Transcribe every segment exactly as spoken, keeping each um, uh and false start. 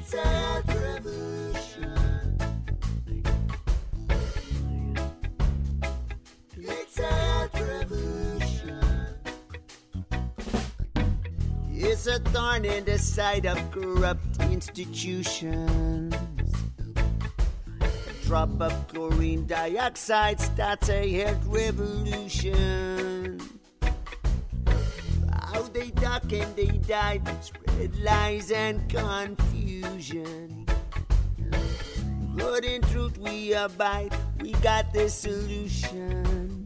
It's a health revolution. It's a health revolution. It's a thorn in the side of corrupt institutions. A drop of chlorine dioxide starts a health revolution. How they duck and they dive, spread lies and confusion. But in truth we abide, we got the solution.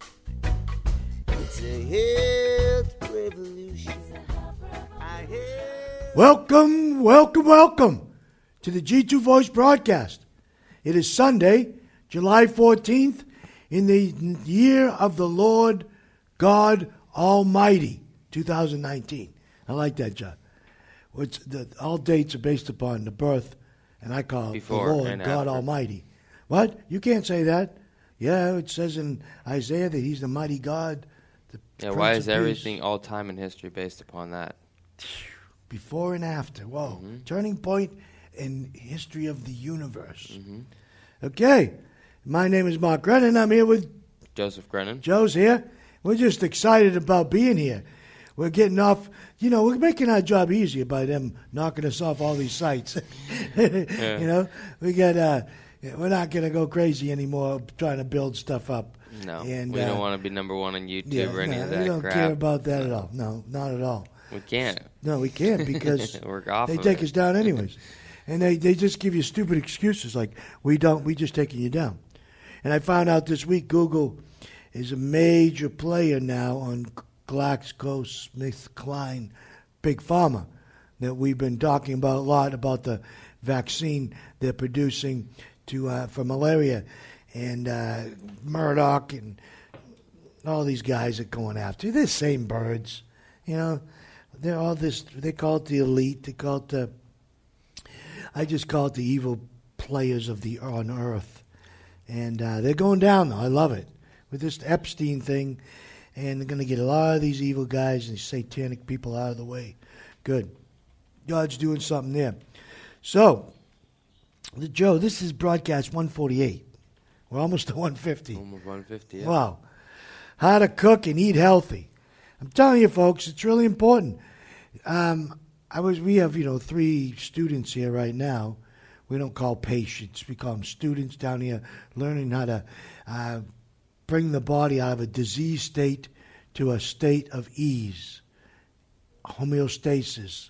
It's a health revolution. I health. Welcome, welcome, welcome to the G two Voice broadcast. It is Sunday, July fourteenth, in the year of the Lord God Almighty, two thousand nineteen. I like that, John. Which the, all dates are based upon the birth, and I call it Before the Lord and God after. Almighty. What? You can't say that. Yeah, it says in Isaiah that he's the mighty God. The Yeah, Prince why of is Peace. everything all time in history based upon that? Before and after. Whoa. Mm-hmm. Turning point in history of the universe. Mm-hmm. Okay. My name is Mark Grennan. I'm here with Joseph Grennan. Joe's here. We're just excited about being here. We're getting off, you know, we're making our job easier by them knocking us off all these sites. Yeah. You know, we got, uh, we're not going to go crazy anymore trying to build stuff up. No, And, we uh, don't want to be number one on YouTube Yeah, or any no, of we that don't crap. care about that at all. No, not at all. We can't. No, we can't because We're off they of take it. us down anyways. And they, they just give you stupid excuses like, we don't, we just taking you down. And I found out this week Google is a major player now on GlaxoSmithKline, Big Pharma, that we've been talking about a lot about the vaccine they're producing to uh, for malaria. And uh, Murdoch and all these guys are going after. They're the same birds. You know, they're all this, they call it the elite. They call it the, I just call it the evil players of the on earth. And uh, they're going down, though. I love it. With this Epstein thing, and they're going to get a lot of these evil guys and these satanic people out of the way. Good. God's doing something there. So, Joe, this is broadcast one forty-eight. We're almost to one fifty. Almost one fifty. Yeah. Wow. How to cook and eat healthy. I'm telling you, folks, it's really important. Um, I was. We have, you know, three students here right now. We don't call patients. We call them students down here learning how to uh, bring the body out of a disease state to a state of ease, homeostasis,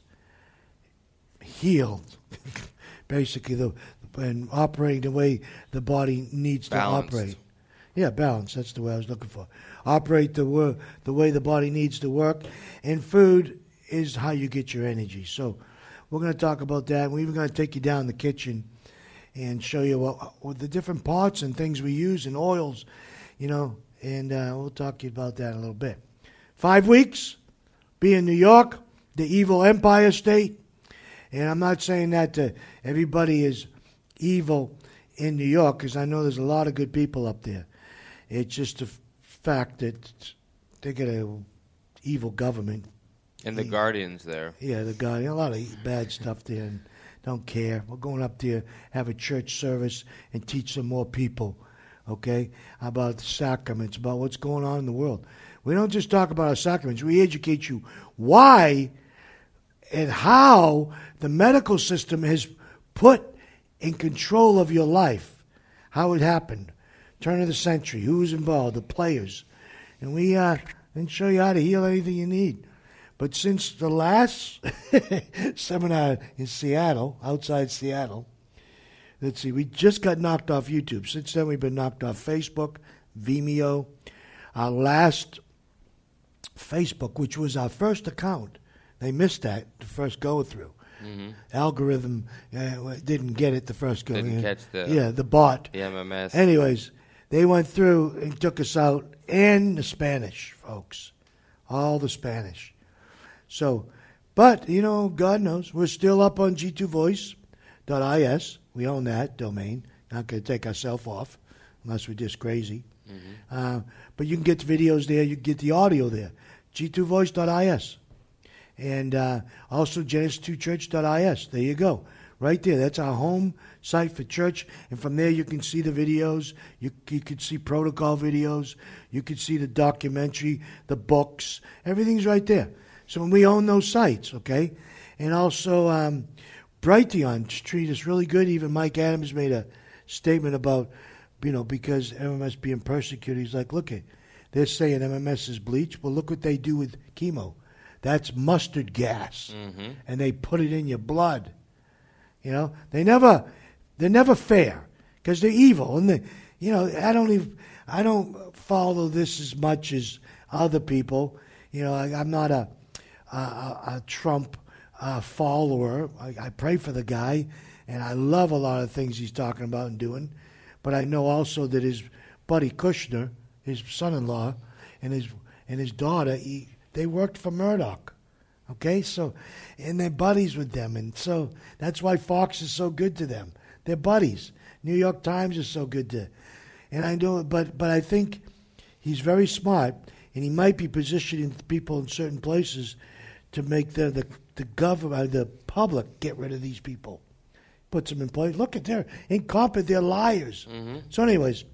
healed, basically, the and operating the way the body needs Balanced. to operate. Yeah, balance. That's the way I was looking for. Operate the wor- the way the body needs to work, and food is how you get your energy. So we're going to talk about that. We're even going to take you down the kitchen and show you what, what the different parts and things we use and oils, you know, and uh, we'll talk to you about that in a little bit. Five weeks, be in New York, the evil empire state. And I'm not saying that to everybody is evil in New York, because I know there's a lot of good people up there. It's just a f- fact that they got a evil government. And the Yeah. Guardians there. Yeah, the guy, a lot of bad stuff there, and don't care. We're going up there, have a church service, and teach some more people, okay, about the sacraments, about what's going on in the world. We don't just talk about our sacraments. We educate you why and how the medical system has put in control of your life, how it happened, turn of the century, who was involved, the players. And we uh, then show you how to heal anything you need. But since the last seminar in Seattle, outside Seattle, let's see, we just got knocked off YouTube. Since then, we've been knocked off Facebook, Vimeo. Our last Facebook, which was our first account, they missed that the first go-through. Mm-hmm. Algorithm uh, didn't get it the first go. Didn't yeah. catch the- yeah the bot. The M M S. Anyways, they went through and took us out, and the Spanish, folks, all the Spanish. So, but you know, God knows we're still up on G two voice dot I S. We own that domain. Not going to take ourselves off unless we're just crazy. Mm-hmm. Uh, but you can get the videos there. You can get the audio there. G two voice dot I S. And uh, also Genesis two church dot I S. There you go. right there. That's our home site for church. And from there you can see the videos. You, you can see protocol videos. You can see the documentary, the books. Everything's right there. So we own those sites, okay? And also um, Brighteon treat us really good. Even Mike Adams made a statement about, you know, because M M S being persecuted. He's like, look, it, they're saying M M S is bleach. Well, look what they do with chemo. That's mustard gas. Mm-hmm. And they put it in your blood. You know, they never, they're never fair because they're evil. And, they, you know, I don't even, I don't follow this as much as other people. You know, I, I'm not a, a, a Trump uh, follower. I, I pray for the guy, and I love a lot of things he's talking about and doing. But I know also that his buddy Kushner, his son-in-law, and his and his daughter, he, they worked for Murdoch. Okay, so, and they're buddies with them, and so that's why Fox is so good to them. They're buddies. New York Times is so good to, and I know, but but I think he's very smart, and he might be positioning people in certain places to make the the, the government, the public, get rid of these people. Puts them in place. Look at they're incompetent. They're liars. Mm-hmm. So, anyways,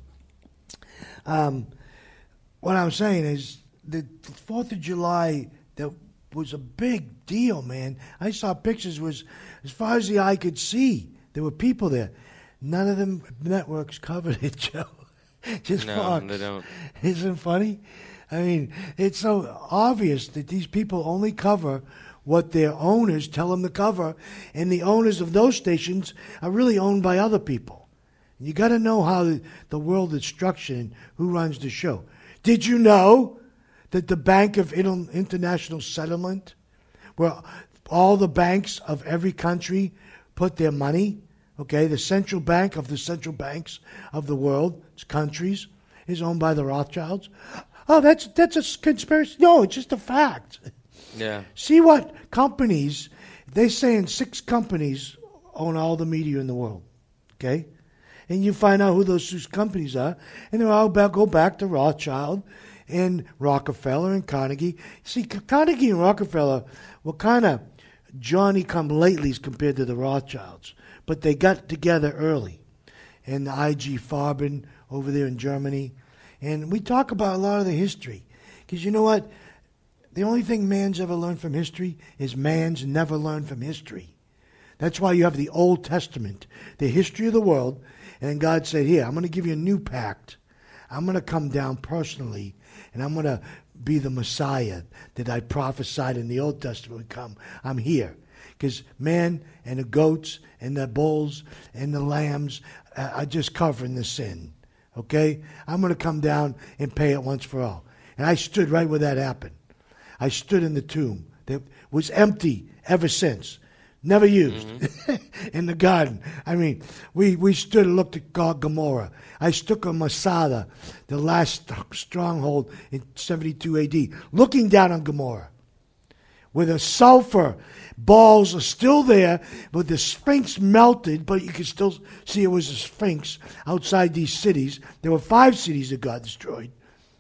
um, what I'm saying is the Fourth of July that was a big deal, man. I saw pictures. Was as far as the eye could see, there were people there. None of them networks covered it, Joe. Just no, Fox. they don't. Isn't it funny? I mean, it's so obvious that these people only cover what their owners tell them to cover, and the owners of those stations are really owned by other people. You got to know how the, the world is structured and who runs the show. Did you know that the Bank of Inter- International Settlement, where all the banks of every country put their money, okay, the central bank of the central banks of the world, its countries, is owned by the Rothschilds? Oh, that's that's a conspiracy. No, it's just a fact. Yeah. See what companies, they saying six companies own all the media in the world, okay? And you find out who those six companies are, and they're all back, go back to Rothschild and Rockefeller and Carnegie. See, Carnegie and Rockefeller were kind of Johnny-come-latelys compared to the Rothschilds, but they got together early. And the I G Farben over there in Germany. And we talk about a lot of the history, because you know what? The only thing man's ever learned from history is man's never learned from history. That's why you have the Old Testament, the history of the world, and God said, here, I'm going to give you a new pact. I'm going to come down personally, and I'm going to be the Messiah that I prophesied in the Old Testament would come. I'm here. Because man and the goats and the bulls and the lambs uh, are just covering the sin. Okay? I'm going to come down and pay it once for all. And I stood right where that happened. I stood in the tomb that was empty ever since, never used, mm-hmm. in the garden. I mean, we, we stood and looked at God, Gomorrah. I stood on Masada, the last stronghold in seventy-two A D, looking down on Gomorrah, where the sulfur balls are still there, but the Sphinx melted, but you can still see it was a Sphinx outside these cities. There were five cities that got destroyed.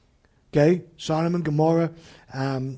Okay, Sodom and Gomorrah, um,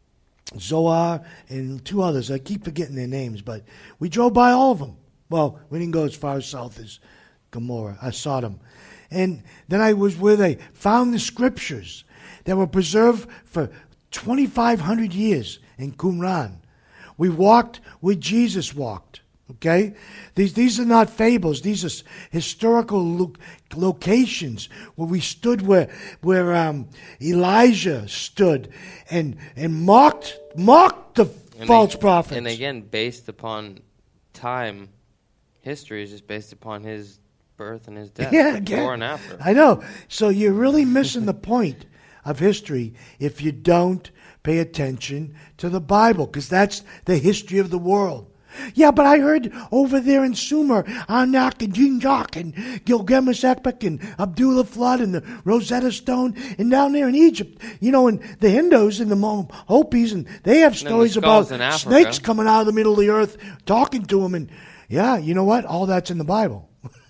Zoar, and two others. I keep forgetting their names, but we drove by all of them. Well, we didn't go as far south as Gomorrah, uh, Sodom. And then I was where they found the scriptures that were preserved for twenty-five hundred years in Qumran. We walked where Jesus walked. Okay? These these are not fables. These are historical lo- locations where we stood where where um, Elijah stood and and mocked mocked the and false they, prophets. And again, based upon time, history is just based upon his birth and his death, yeah, before again, and after. I know. So you're really missing the point of history if you don't pay attention to the Bible, because that's the history of the world. Yeah, but I heard over there in Sumer, Anak and Jinjok and Gilgamesh Epic and Abdullah Flood and the Rosetta Stone, and down there in Egypt, you know, and the Hindus and the Hopis, and they have stories about snakes coming out of the middle of the earth, talking to them, and yeah, you know what? All that's in the Bible.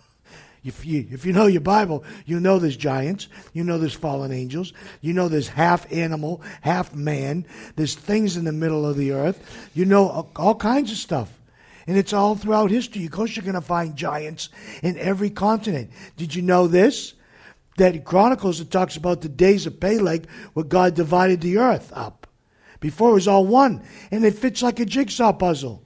If you, if you know your Bible, you know there's giants, you know there's fallen angels, you know there's half animal, half man, there's things in the middle of the earth, you know all, all kinds of stuff. And it's all throughout history. Of course, you're going to find giants in every continent. Did you know this? That in Chronicles, it talks about the days of Peleg, where God divided the earth up. Before it was all one. And it fits like a jigsaw puzzle.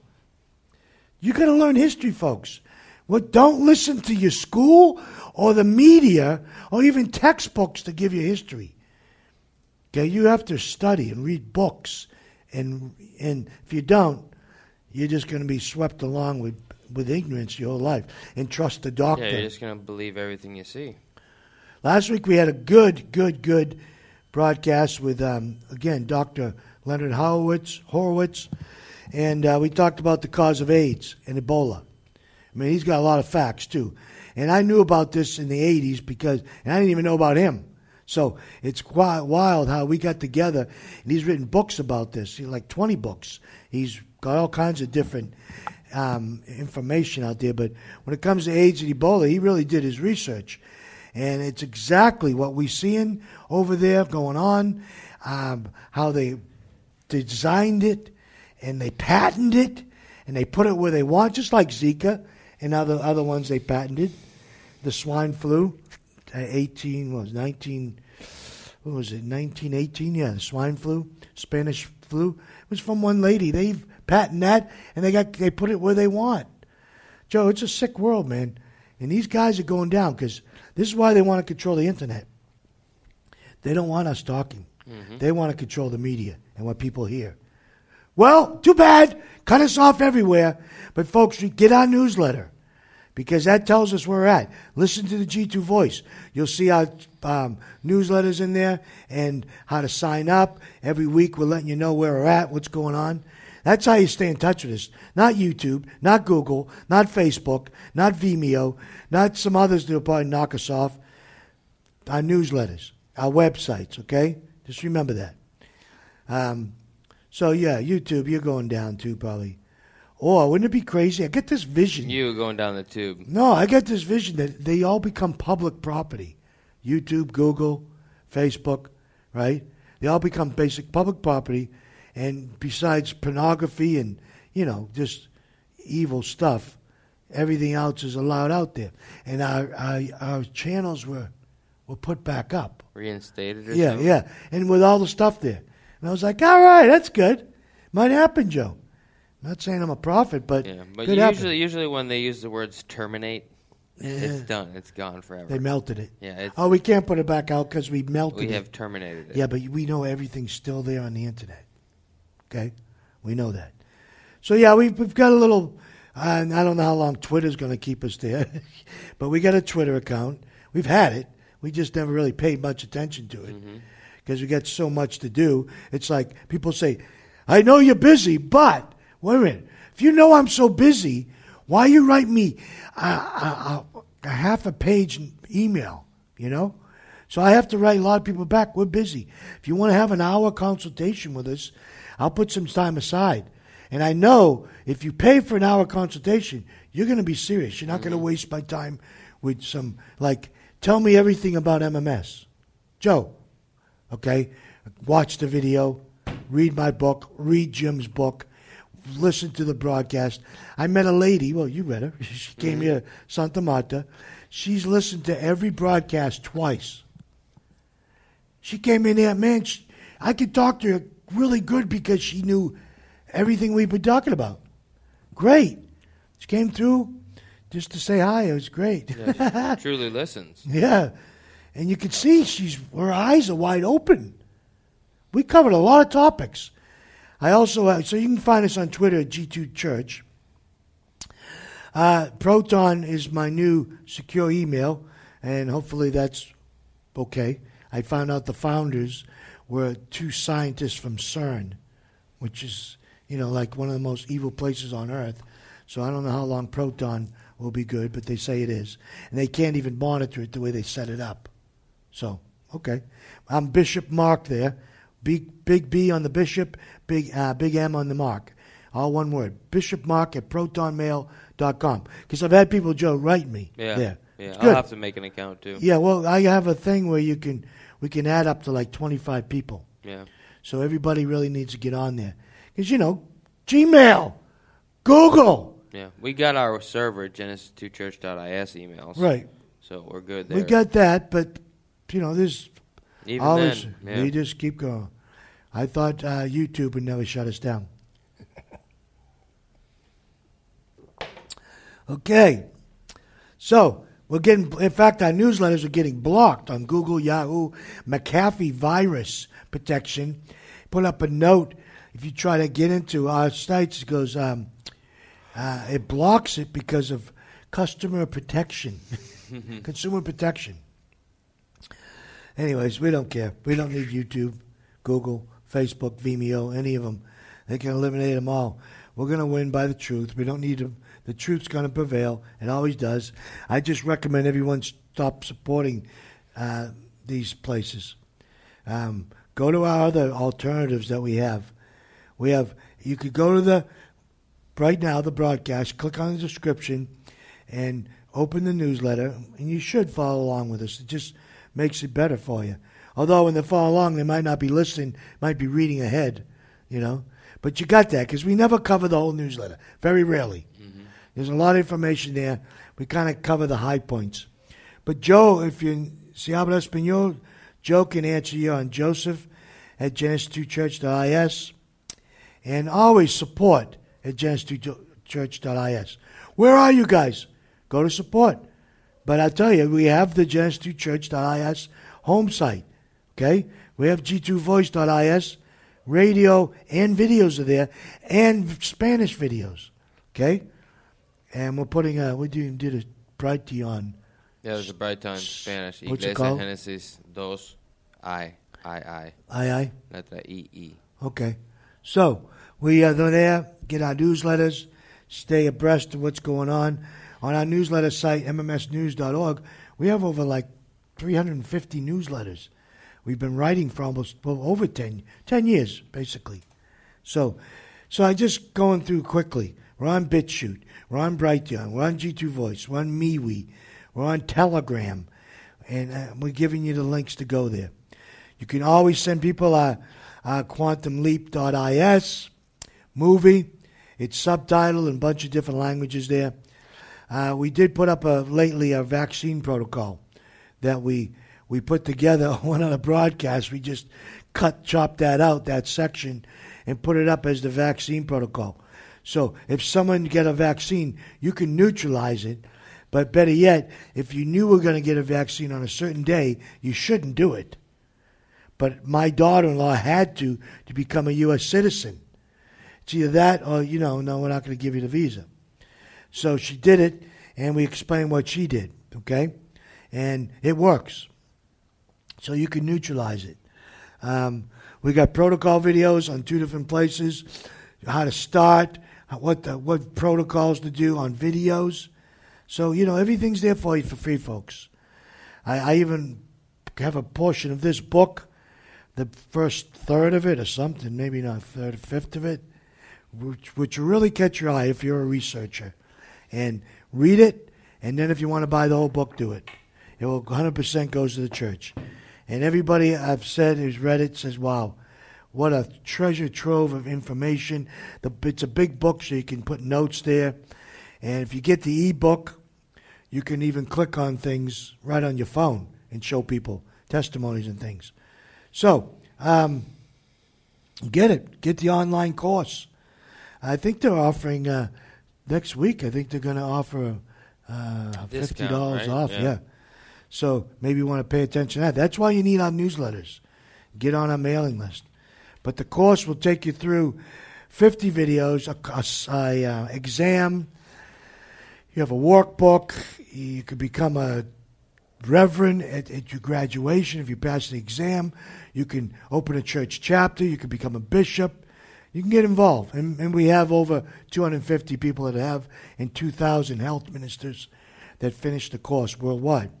You got to learn history, folks. What, don't listen to your school or the media or even textbooks to give you history. Okay, you have to study and read books. And and if you don't, you're just going to be swept along with, with ignorance your whole life and trust the doctor. Yeah, you're just going to believe everything you see. Last week we had a good, good, good broadcast with, um, again, Doctor Leonard Horowitz, Horowitz and uh, we talked about the cause of AIDS and Ebola. I mean, he's got a lot of facts, too. And I knew about this in the eighties because, and I didn't even know about him. So it's quite wild how we got together, and he's written books about this, he, like twenty books. He's got all kinds of different um, information out there. But when it comes to AIDS and Ebola, he really did his research. And it's exactly what we're seeing over there going on, um, how they designed it, and they patented it, and they put it where they want, just like Zika and other, other ones they patented. The swine flu, eighteen, what was it, nineteen, what was it, nineteen eighteen? Yeah, the swine flu, Spanish flu. It was from one lady. They've patented that, and they got they put it where they want. Joe, it's a sick world, man. And these guys are going down because this is why they want to control the internet. They don't want us talking. Mm-hmm. They want to control the media and what people hear. Well, too bad. Cut us off everywhere. But, folks, get our newsletter because that tells us where we're at. Listen to the G two Voice. You'll see our um, newsletters in there and how to sign up. Every week we're letting you know where we're at, what's going on. That's how you stay in touch with us. Not YouTube, not Google, not Facebook, not Vimeo, not some others that will probably knock us off. Our newsletters, our websites, okay? Just remember that. Um, so, yeah, YouTube, you're going down too, probably. Or wouldn't it be crazy? I get this vision. You going down the tube. No, I get this vision that they all become public property. YouTube, Google, Facebook, right? They all become basic public property. And besides pornography and, you know, just evil stuff, everything else is allowed out there. And our our, our channels were were put back up. Reinstated or Yeah, something? yeah. And with all the stuff there. And I was like, all right, that's good. Might happen, Joe. I'm not saying I'm a prophet, but Yeah, but could usually, happen. usually when they use the words terminate, Yeah. it's done. It's gone forever. They melted it. Yeah, it's, Oh, we can't put it back out because we melted we it. have terminated it. Yeah, but we know everything's still there on the internet. Okay? We know that. So, yeah, we've, we've got a little, uh, I don't know how long Twitter's going to keep us there, but we got a Twitter account. We've had it. We just never really paid much attention to it because mm-hmm. we got so much to do. It's like people say, I know you're busy, but, wait a minute, if you know I'm so busy, why you write me a, a, a, a half a page email, you know? So I have to write a lot of people back. We're busy. If you want to have an hour consultation with us, I'll put some time aside. And I know if you pay for an hour consultation, you're going to be serious. You're not mm-hmm. going to waste my time with some, like, tell me everything about M M S. Joe, okay? Watch the video, read my book, read Jim's book, listen to the broadcast. I met a lady, well, you read her. She came mm-hmm. here, Santa Marta. She's listened to every broadcast twice. She came in there, man, she, I could talk to her really good because she knew everything we've been talking about. Great. She came through just to say hi. It was great. Yeah, she truly listens. Yeah. And you can see she's her eyes are wide open. We covered a lot of topics. I also, uh, so you can find us on Twitter at G two Church. Uh, Proton is my new secure email, and hopefully that's okay. I found out the founders were two scientists from CERN, which is, you know, like one of the most evil places on Earth. So I don't know how long Proton will be good, but they say it is. And they can't even monitor it the way they set it up. So, okay. I'm Bishop Mark there. Big, big B on the Bishop, big uh, big M on the Mark. All one word. Bishop Mark at proton mail dot com. Because I've had people, Joe, write me yeah, there. Yeah, I'll have to make an account, too. Yeah, well, I have a thing where you can we can add up to like twenty-five people. Yeah. So everybody really needs to get on there. Because, you know, Gmail, Google, Yeah, we got our server at genesis two church dot I S emails. Right. So we're good there. We got that, but, you know, there's Even always, then, yeah. we just keep going. I thought uh, YouTube would never shut us down. Okay. So, we're getting, in fact, our newsletters are getting blocked on Google, Yahoo, McAfee virus protection. Put up a note if you try to get into our sites, it goes, um, uh, it blocks it because of customer protection, consumer protection. Anyways, we don't care. We don't need YouTube, Google, Facebook, Vimeo, any of them. They can eliminate them all. We're going to win by the truth. We don't need them. The truth's going to prevail. It always does. I just recommend everyone stop supporting uh, these places. Um, go to our other alternatives that we have. We have, you could go to the, right now, the broadcast, click on the description, and open the newsletter, and you should follow along with us. It just makes it better for you. Although when they follow along, they might not be listening, might be reading ahead, you know. But you got that, because we never cover the whole newsletter. Very rarely. Mm-hmm. There's a lot of information there. We kind of cover the high points. But Joe, if you si habla español, Joe can answer you on Joseph at genesis two church dot I S. And always support at genesis two church dot I S. Where are you guys? Go to support. But I tell you, we have the genesis two church dot I S home site. Okay? We have G two voice dot I S. Radio and videos are there. And Spanish videos. Okay? And we're putting a, we did, did a Brighty on. Yeah, there's a Brighty on Spanish. What's it Iglesia called? Genesis dos I. I, I. I, I. Letra E, E. Okay. So, we are there, get our newsletters, stay abreast of what's going on. On our newsletter site, m m s news dot org, we have over like three hundred fifty newsletters. We've been writing for almost well, over ten, ten years, basically. So, so I just going through quickly. We're on BitChute. We're on Brighteon. We're on G two Voice. We're on MeWe. We're on Telegram. And uh, we're giving you the links to go there. You can always send people a, a quantum leap dot I S movie. It's subtitled in a bunch of different languages there. Uh, we did put up a, lately a vaccine protocol that we we put together on one of the broadcasts. We just cut, chopped that out, that section, and put it up as the vaccine protocol. So if someone get a vaccine, you can neutralize it. But better yet, if you knew we were going to get a vaccine on a certain day, you shouldn't do it. But my daughter-in-law had to to become a U S citizen. It's either that or, you know, no, we're not going to give you the visa. So she did it, and we explained what she did, okay? And it works. So you can neutralize it. Um, we got protocol videos on two different places, how to start, what the, what protocols to do on videos. So, you know, everything's there for you for free, folks. I, I even have a portion of this book, the first third of it or something, maybe not a third or fifth of it, which, which will really catch your eye if you're a researcher. And read it, and then if you want to buy the whole book, do it. It will one hundred percent goes to the church. And everybody I've said who's read it says, wow, what a treasure trove of information. The, it's a big book, so you can put notes there. And if you get the e-book, you can even click on things right on your phone and show people testimonies and things. So, um, get it. Get the online course. I think they're offering... Uh, Next week, I think they're going to offer uh, fifty dollars right? off. Yeah. yeah. So maybe you want to pay attention to that. That's why you need our newsletters. Get on our mailing list. But the course will take you through fifty videos, a, a, a uh, exam. You have a workbook. You could become a reverend at, at your graduation if you pass the exam. You can open a church chapter. You can become a bishop. You can get involved. And, and we have over two hundred fifty people that have and two thousand health ministers that finish the course worldwide.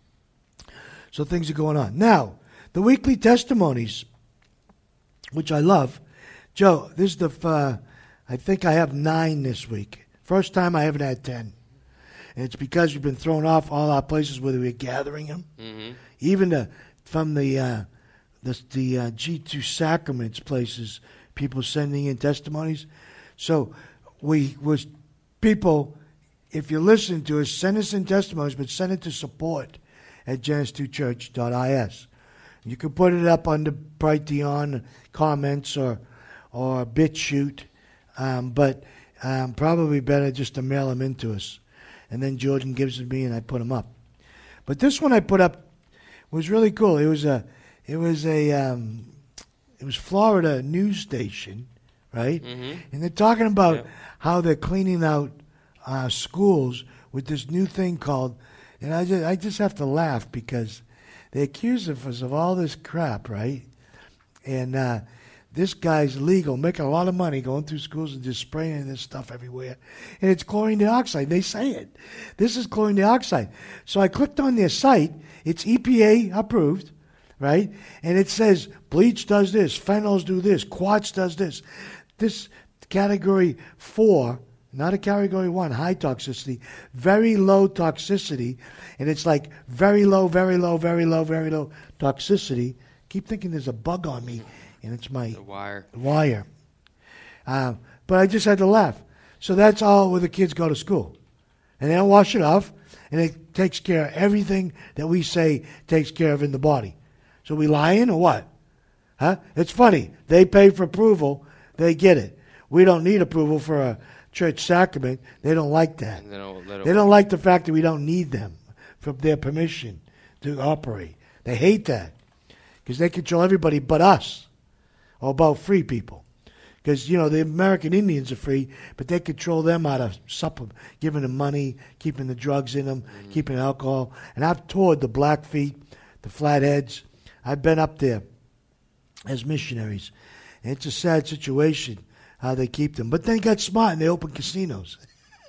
So things are going on. Now, the weekly testimonies, which I love. Joe, this is the, uh, I think I have nine this week. First time I haven't had ten. And it's because we've been thrown off all our places where we were gathering them. Mm-hmm. Even the, from the, uh, the, the uh, G two Sacraments places, people sending in testimonies. So we was people, if you're listening to us, send us in testimonies, but send it to support at genesis two church dot is. You can put it up under Brighteon comments or or BitChute, um, but um, probably better just to mail them in to us. And then Jordan gives them to me and I put them up. But this one I put up was really cool. It was a, it was a, um, it was Florida news station, right? Mm-hmm. And they're talking about Yeah. how they're cleaning out uh, schools with this new thing called, and I just, I just have to laugh because they accuse us of all this crap, right? And uh, this guy's legal, making a lot of money going through schools and just spraying this stuff everywhere. And it's chlorine dioxide. They say it. This is chlorine dioxide. So I clicked on their site. It's E P A approved, right? And it says bleach does this, phenols do this, quartz does this. This category four, not a category one, high toxicity, very low toxicity. And it's like very low, very low, very low, very low toxicity. Keep thinking there's a bug on me. And it's my The wire. wire. Uh, but I just had to laugh. So that's all where the kids go to school. And they don't wash it off. And it takes care of everything that we say takes care of in the body. So we lying or what? Huh? It's funny. They pay for approval. They get it. We don't need approval for a church sacrament. They don't like that. They don't, they don't, They don't like the fact that we don't need them for their permission to operate. They hate that. Because they control everybody but us. Or about free people. Because, you know, the American Indians are free, but they control them out of supplement, giving them money, keeping the drugs in them, mm-hmm. keeping alcohol. And I've toured the Blackfeet, the Flatheads. I've been up there as missionaries. And it's a sad situation how they keep them. But they got smart and they open casinos.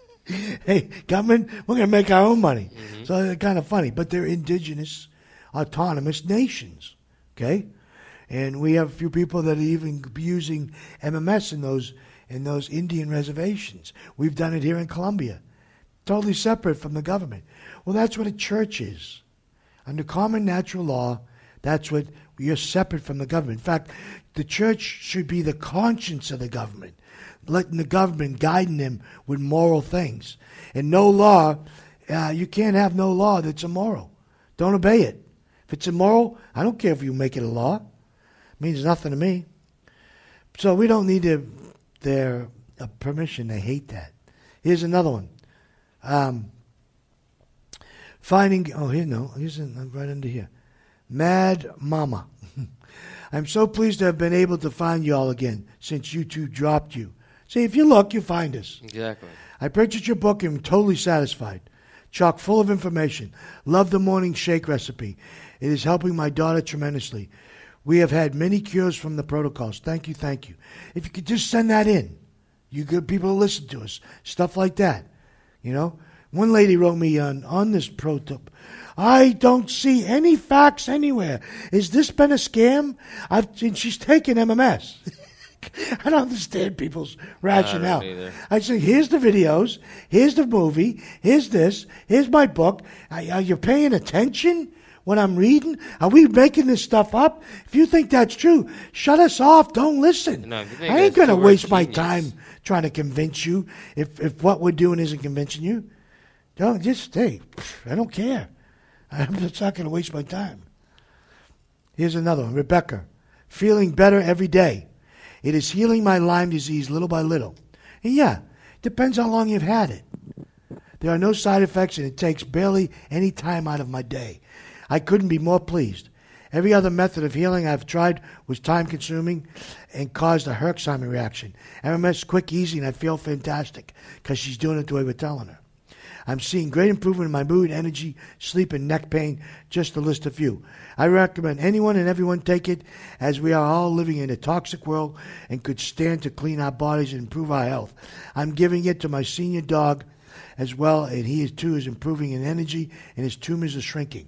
Hey, government, we're going to make our own money. Mm-hmm. So they're kind of funny. But they're indigenous, autonomous nations. Okay? And we have a few people that are even using M M S in those in those Indian reservations. We've done it here in Colombia. Totally separate from the government. Well, that's what a church is. Under common natural law, that's what you're separate from the government. In fact, the church should be the conscience of the government, letting the government guiding them with moral things. And no law, uh, you can't have no law that's immoral. Don't obey it. If it's immoral, I don't care if you make it a law. Means nothing to me. So we don't need their, their uh, permission. They hate that. Here's another one. Um, finding, oh, here, no, here's an, right under here. Mad Mama. I'm so pleased to have been able to find you all again since YouTube dropped you. See, if you look, you find us. Exactly. I purchased your book and I'm totally satisfied. Chock full of information. Love the morning shake recipe. It is helping my daughter tremendously. We have had many cures from the protocols. Thank you, thank you. If you could just send that in. You good people who listen to us. Stuff like that. You know? One lady wrote me on, on this protocol. I don't see any facts anywhere. Has this been a scam? I've, and she's taken M M S. I don't understand people's rationale. I, I say, here's the videos. Here's the movie. Here's this. Here's my book. Are, are you paying attention? When I'm reading, are we making this stuff up? If you think that's true, shut us off. Don't listen. No, I ain't going to waste my time trying to convince you if, if what we're doing isn't convincing you. Don't just stay. I don't care. I'm just not going to waste my time. Here's another one. Rebecca, feeling better every day. It is healing my Lyme disease little by little. And yeah, depends how long you've had it. There are no side effects and it takes barely any time out of my day. I couldn't be more pleased. Every other method of healing I've tried was time-consuming and caused a Herxheimer reaction. M M S quick, easy, and I feel fantastic because she's doing it the way we're telling her. I'm seeing great improvement in my mood, energy, sleep, and neck pain, just to list a few. I recommend anyone and everyone take it as we are all living in a toxic world and could stand to clean our bodies and improve our health. I'm giving it to my senior dog as well, and he too is improving in energy and his tumors are shrinking.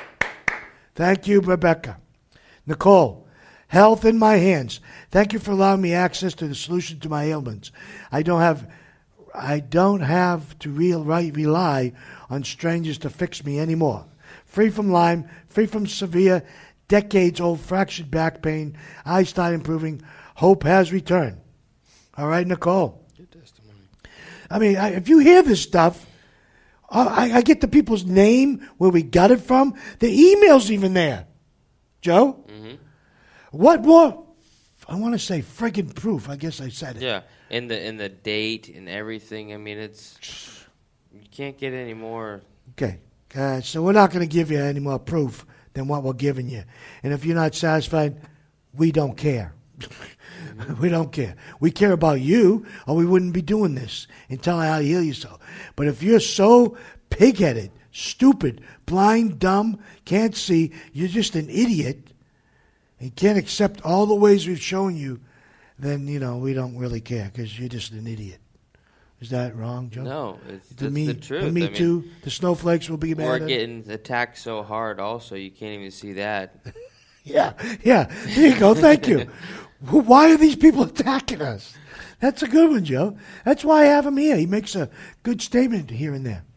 Thank you, Rebecca. Nicole, health in my hands. Thank you for allowing me access to the solution to my ailments. I don't have, I don't have to real, right, rely on strangers to fix me anymore. Free from Lyme, free from severe, decades-old fractured back pain. I start improving. Hope has returned. All right, Nicole. Good testimony. I mean, I, if you hear this stuff, I, I get the people's name, where we got it from. The email's even there. Joe? Mm-hmm. What more? I want to say friggin' proof. I guess I said it. Yeah, in the in the date and everything. I mean, it's you can't get any more. Okay. Uh, so we're not going to give you any more proof than what we're giving you. And if you're not satisfied, we don't care. We don't care. We care about you, or we wouldn't be doing this and telling how to heal yourself. But if you're so pig-headed, stupid, blind, dumb, can't see, you're just an idiot, and can't accept all the ways we've shown you, then, you know, we don't really care because you're just an idiot. Is that wrong, Joe? No, it's the that's me, the truth. The Me I mean, Too, the snowflakes will be mad we're at getting attacked so hard also, you can't even see that. Yeah, yeah. There you go. Thank you. Why are these people attacking us? That's a good one, Joe. That's why I have him here. He makes a good statement here and there.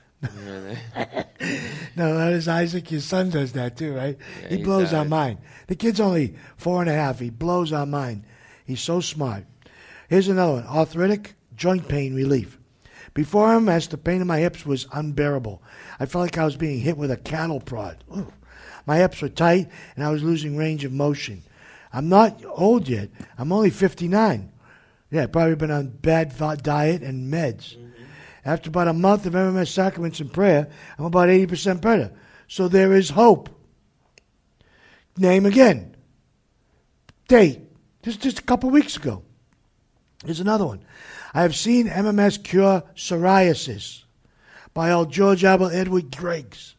No, that is Isaac. Your son does that too, right? Yeah, he he blows our does. mind. The kid's only four and a half. He blows our mind. He's so smart. Here's another one. Arthritic joint pain relief. Before M M S, the pain in my hips was unbearable. I felt like I was being hit with a cattle prod. Ooh. My hips were tight, and I was losing range of motion. I'm not old yet. I'm only fifty-nine. Yeah, I've probably been on bad vo- diet and meds. Mm-hmm. After about a month of M M S sacraments and prayer, I'm about eighty percent better. So there is hope. Name again. Date. Just, just a couple weeks ago. Here's another one. I have seen M M S cure psoriasis by old George Abel Edward Griggs.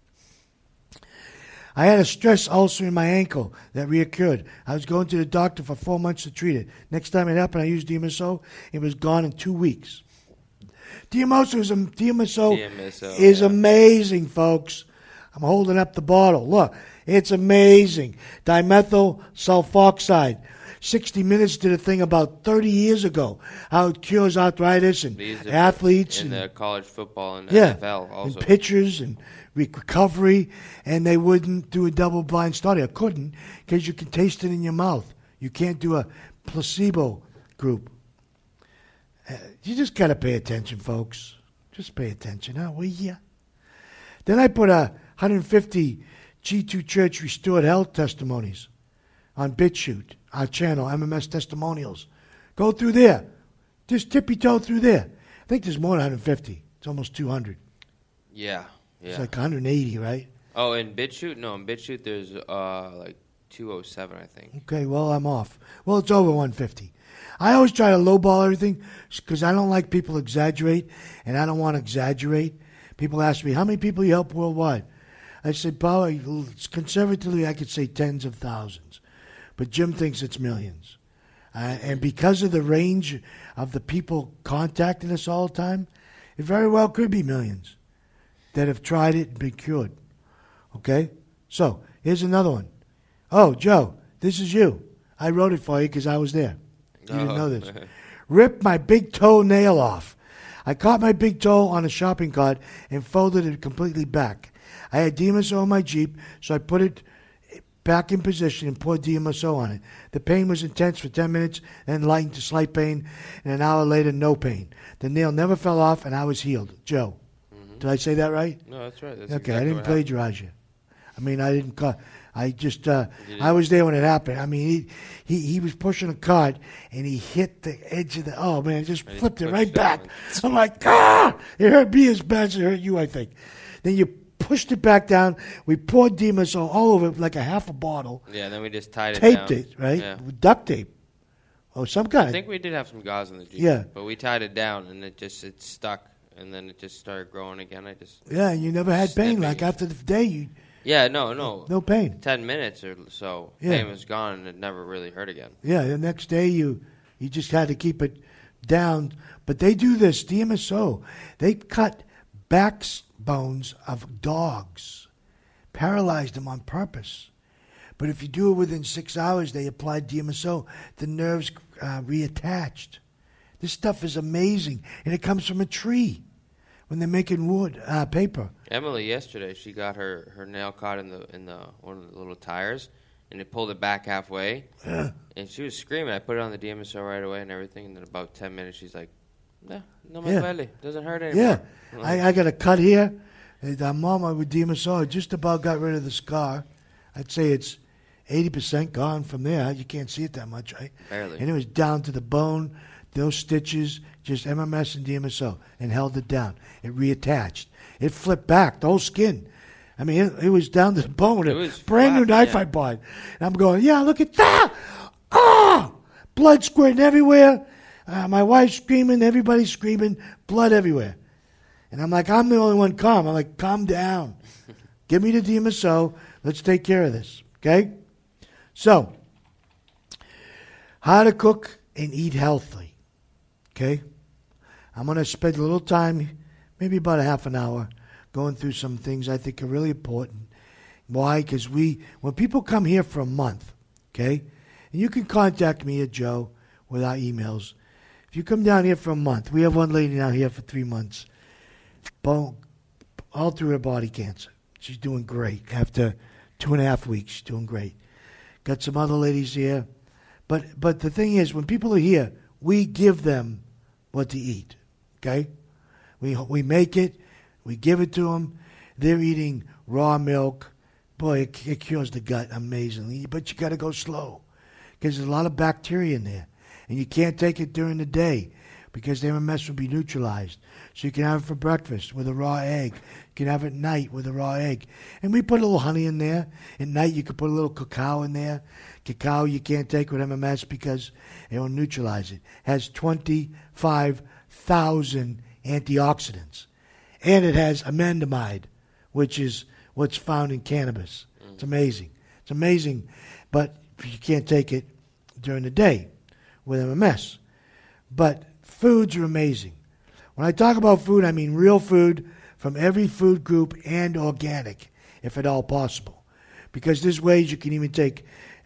I had a stress ulcer in my ankle that reoccurred. I was going to the doctor for four months to treat it. Next time it happened, I used D M S O. It was gone in two weeks. D M S O is, D M S O D M S O, is yeah. amazing, folks. I'm holding up the bottle. Look, it's amazing. Dimethyl sulfoxide. sixty minutes did a thing about thirty years ago, how it cures arthritis and These are athletes. in and, the college football and yeah, N F L also. and pitchers and recovery, and they wouldn't do a double-blind study. I couldn't because you can taste it in your mouth. You can't do a placebo group. Uh, you just got to pay attention, folks. Just pay attention, huh? Will ya? Then I put a one hundred fifty G two Church Restored Health testimonies on BitChute, our channel, M M S Testimonials. Go through there. Just tippy-toe through there. I think there's more than one hundred fifty. It's almost two hundred. Yeah, yeah. It's like one hundred eighty, right? Oh, in BitChute? No, in BitChute there's uh, like two oh seven, I think. Okay, well, I'm off. Well, it's over one hundred fifty. I always try to lowball everything because I don't like people exaggerate, and I don't want to exaggerate. People ask me, how many people you help worldwide? I said, probably, conservatively, I could say tens of thousands. But Jim thinks it's millions. Uh, and because of the range of the people contacting us all the time, it very well could be millions that have tried it and been cured. Okay? So, here's another one. Oh, Joe, this is you. I wrote it for you because I was there. You didn't know this. Ripped my big toe nail off. I caught my big toe on a shopping cart and folded it completely back. I had D M S O on my Jeep, so I put it back in position and poured D M S O on it. The pain was intense for ten minutes, then lightened to slight pain, and an hour later, no pain. The nail never fell off, and I was healed. Joe, mm-hmm. Did I say that right? No, that's right. That's okay, exactly I didn't what plagiarize you. I mean, I didn't. Ca- I just. Uh, I was there when it happened. I mean, he, he he was pushing a cart and he hit the edge of the. Oh man, just And he flipped it pushed right it back. down. I'm like, ah! It hurt me as bad as it hurt you, I think. Then you pushed it back down. We poured D M S O all over it like a half a bottle. Yeah, and then we just tied it Taped down. it, right? Yeah. With duct tape. Oh, some kind. I think we did have some gauze in the Jeep. Yeah. But we tied it down, and it just it stuck, and then it just started growing again. I just Yeah, and you never had pain. Snipping. Like after the day, you yeah, no, no, no pain. ten minutes or so, Yeah. pain was gone, and it never really hurt again. Yeah, the next day you you just had to keep it down. But they do this, D M S O. They cut backbones of dogs, paralyzed them on purpose. But if you do it within six hours, they apply D M S O. The nerves uh, reattached. This stuff is amazing, and it comes from a tree when they're making wood, uh, paper. Emily yesterday, she got her, her nail caught in the in the one of the little tires, and it pulled it back halfway, Yeah. and she was screaming. I put it on the D M S O right away and everything, and then about ten minutes, she's like, Yeah, no me Yeah. duele. Doesn't hurt anymore. Yeah. Mhm. I, I got a cut here. And uh, Mama with Dimasaw just about got rid of the scar. I'd say it's eighty percent gone from there. You can't see it that much, right? Barely. And it was down to the bone, those stitches, just M M S and D M S O, and held it down. It reattached. It flipped back, the whole skin. I mean, it, it was down to the bone. It A was brand new flat, knife yeah. I bought. And I'm going, yeah, look at that. Ah! Blood squirting everywhere. Uh, my wife's screaming. Everybody's screaming. Blood everywhere. And I'm like, I'm the only one calm. I'm like, calm down. Give me the D M S O. Let's take care of this. Okay? So, how to cook and eat healthy. Okay? I'm going to spend a little time, maybe about a half an hour, going through some things I think are really important. Why? Because we, when people come here for a month, okay, and you can contact me at Joe with our emails. If you come down here for a month, we have one lady down here for three months, bone, all through her body cancer. She's doing great. After two and a half weeks, she's doing great. Got some other ladies here. But but the thing is, when people are here, we give them what to eat, okay? We we make it. We give it to them. They're eating raw milk. Boy, it, it cures the gut amazingly. But you got to go slow because there's a lot of bacteria in there. And you can't take it during the day because the M M S will be neutralized. So you can have it for breakfast with a raw egg. You can have it at night with a raw egg. And we put a little honey in there. At night you can put a little cacao in there. Cacao you can't take with M M S because it will neutralize it. It has twenty-five thousand antioxidants. And it has amandamide, which is what's found in cannabis. Mm. It's amazing. It's amazing, but you can't take it during the day with M M S. But foods are amazing. When I talk about food, I mean real food from every food group and organic, if at all possible. Because there's ways you can even take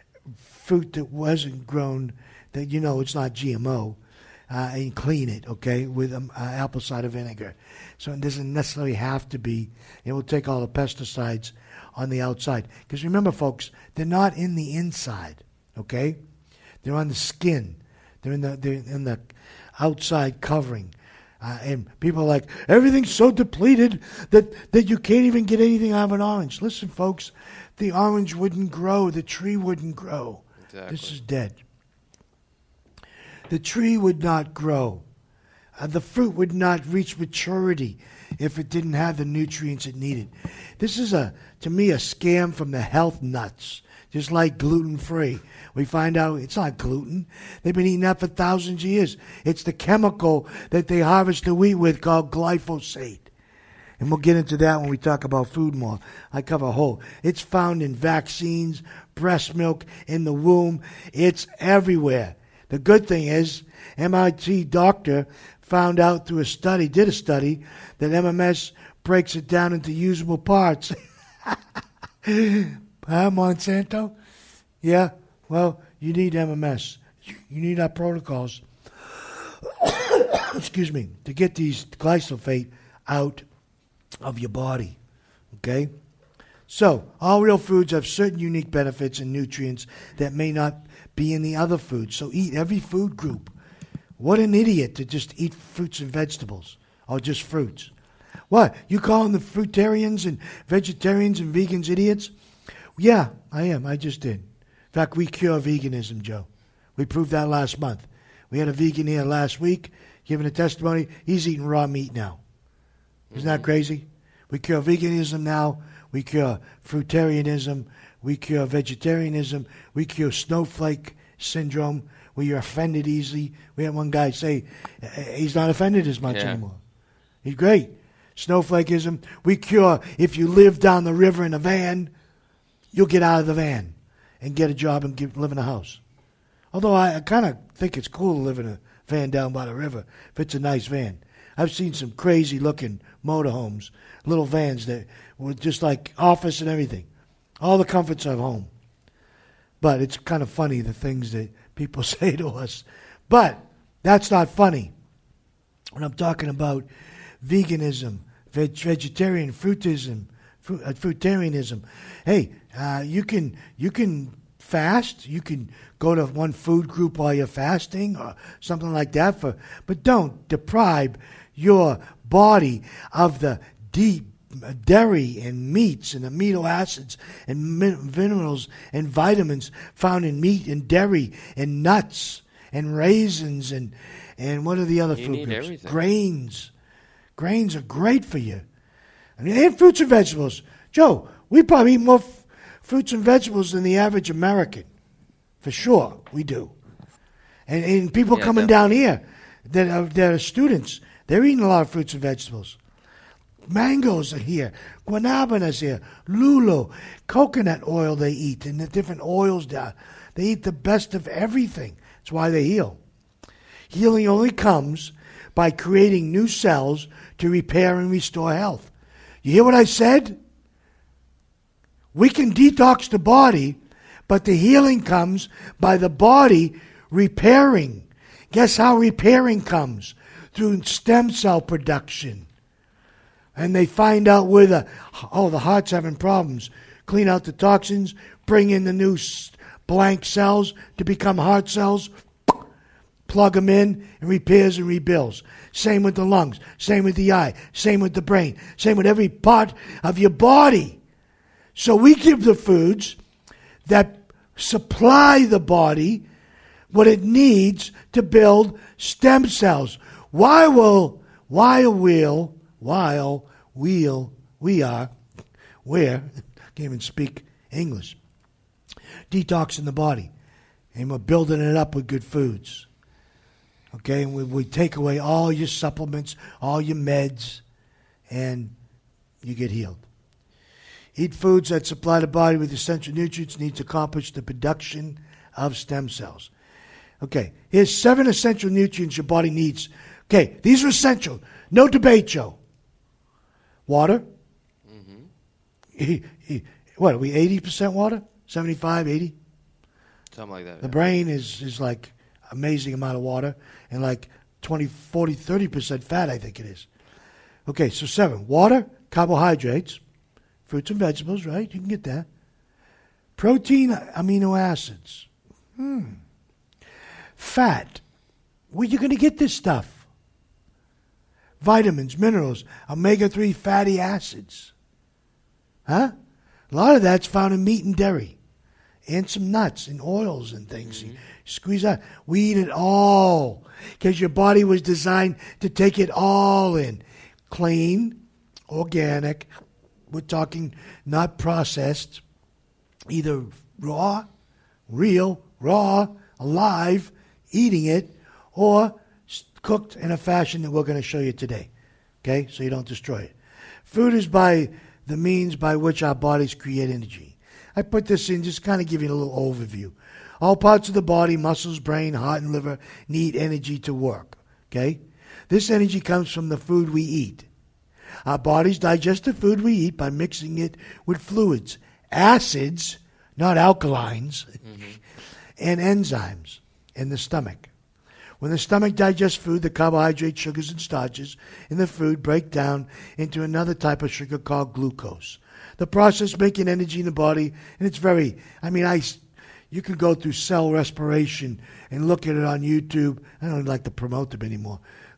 fruit that wasn't grown, that you know it's not G M O, uh, and clean it, okay, with um, uh, apple cider vinegar. So it doesn't necessarily have to be, it will take all the pesticides on the outside. Because remember, folks, they're not in the inside, okay? They're on the skin. They're in the, they're in the outside covering. Uh, and people are like, everything's so depleted that, that you can't even get anything out of an orange. Listen, folks, the orange wouldn't grow. The tree wouldn't grow. Exactly. This is dead. The tree would not grow. Uh, the fruit would not reach maturity if it didn't have the nutrients it needed. This is, a, to me, a scam from the health nuts. Just like gluten-free. We find out it's not gluten. They've been eating that for thousands of years. It's the chemical that they harvest the wheat with called glyphosate. And we'll get into that when we talk about food more. I cover a whole. It's found in vaccines, breast milk, in the womb. It's everywhere. The good thing is, M I T doctor found out through a study, did a study, that M M S breaks it down into usable parts. Huh, Monsanto? Yeah, well, you need M M S. You need our protocols, excuse me, to get these glyphosate out of your body, okay? So, all real foods have certain unique benefits and nutrients that may not be in the other foods. So eat every food group. What an idiot to just eat fruits and vegetables, or just fruits. What, you calling the fruitarians and vegetarians and vegans idiots? Yeah, I am. I just did. In fact, we cure veganism, Joe. We proved that last month. We had a vegan here last week giving a testimony. He's eating raw meat now. Isn't mm-hmm. that crazy? We cure veganism now. We cure fruitarianism. We cure vegetarianism. We cure snowflake syndrome, where you're offended easily. We had one guy say he's not offended as much yeah. anymore. He's great. Snowflakeism. We cure if you live down the river in a van, you'll get out of the van and get a job and get, live in a house. Although I, I kind of think it's cool to live in a van down by the river if it's a nice van. I've seen some crazy-looking motorhomes, little vans that were just like office and everything. All the comforts of home. But it's kind of funny, the things that people say to us. But that's not funny. When I'm talking about veganism, veg- vegetarian, fruitism, fruit, uh, fruitarianism, hey, uh, you can you can fast. You can go to one food group while you're fasting or something like that. For, but don't deprive your body of the deep dairy and meats and amino acids and min- minerals and vitamins found in meat and dairy and nuts and raisins and, and what are the other You food need groups? everything. Grains. Grains are great for you. I mean, and fruits and vegetables. Joe, we probably eat more f- fruits and vegetables than the average American. For sure, we do. And, and people Yeah, coming down here that are, that are students, they're eating a lot of fruits and vegetables. Mangoes are here. Guanabanas here. Lulo. Coconut oil they eat. And the different oils down. They eat the best of everything. That's why they heal. Healing only comes by creating new cells to repair and restore health. You hear what I said? We can detox the body, but the healing comes by the body repairing. Guess how repairing comes? Through stem cell production. And they find out where the, oh, the heart's having problems. Clean out the toxins, bring in the new blank cells to become heart cells, plug them in, and repairs and rebuilds. Same with the lungs, same with the eye, same with the brain, same with every part of your body. So we give the foods that supply the body what it needs to build stem cells. Why will, why will, while we'll, we are, where, can't even speak English, detoxing the body. And we're building it up with good foods. Okay, and we, we take away all your supplements, all your meds, and you get healed. Eat foods that supply the body with essential nutrients needs to accomplish the production of stem cells. Okay, here's seven essential nutrients your body needs. Okay, these are essential. No debate, Joe. Water. Mm-hmm. He, he, what, are we eighty percent water? seventy-five, eighty? Something like that. The yeah. brain is, is like amazing amount of water and like twenty, forty, thirty percent fat, I think it is. Okay, so seven. Water, carbohydrates, fruits and vegetables, right? You can get that. Protein, amino acids. Hmm. Fat. Where you going to get this stuff? Vitamins, minerals, omega three fatty acids. Huh? A lot of that's found in meat and dairy. And some nuts and oils and things. Mm-hmm. You squeeze out. We eat it all because your body was designed to take it all in. Clean, organic. We're talking not processed. Either raw, real, raw, alive, eating it, or cooked in a fashion that we're going to show you today. Okay? So you don't destroy it. Food is by the means by which our bodies create energy. I put this in just kind of give you a little overview. All parts of the body, muscles, brain, heart, and liver need energy to work. Okay? This energy comes from the food we eat. Our bodies digest the food we eat by mixing it with fluids, acids, not alkalines, mm-hmm. and enzymes in the stomach. When the stomach digests food, the carbohydrates, sugars, and starches in the food break down into another type of sugar called glucose. The process making energy in the body, and it's very, I mean, I, you can go through cell respiration and look at it on YouTube. I don't like to promote them anymore,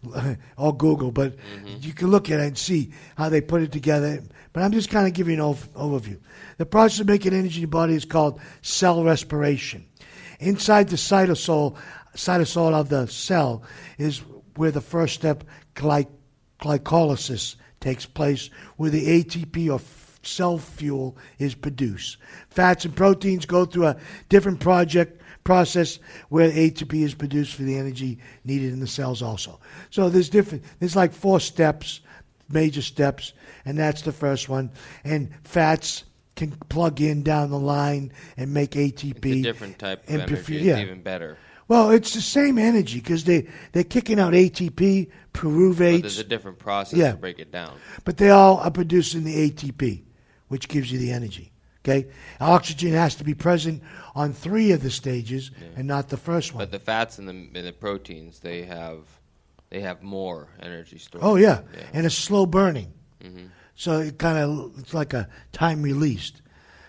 or Google, but mm-hmm. you can look at it and see how they put it together. But I'm just kind of giving you an ov- overview. The process of making energy in the body is called cell respiration. Inside the cytosol, cytosol of the cell is where the first step, gly- glycolysis, takes place, where the A T P or f- cell fuel is produced. Fats and proteins go through a different project process where A T P is produced for the energy needed in the cells also. So there's different, there's like four steps, major steps, and that's the first one. And fats can plug in down the line and make A T P. It's a different type of energy. perfu- It's yeah. even better. Well, it's the same energy because they, they're kicking out A T P, pyruvates. But there's a different process Yeah. to break it down. But they all are producing the A T P, which gives you the energy. Okay? Oxygen has to be present on three of the stages yeah. and not the first one. But the fats and the, and the proteins, they have they have more energy storage. Oh, yeah. yeah. And it's slow burning. Mm-hmm. So it kind of it's like a time released.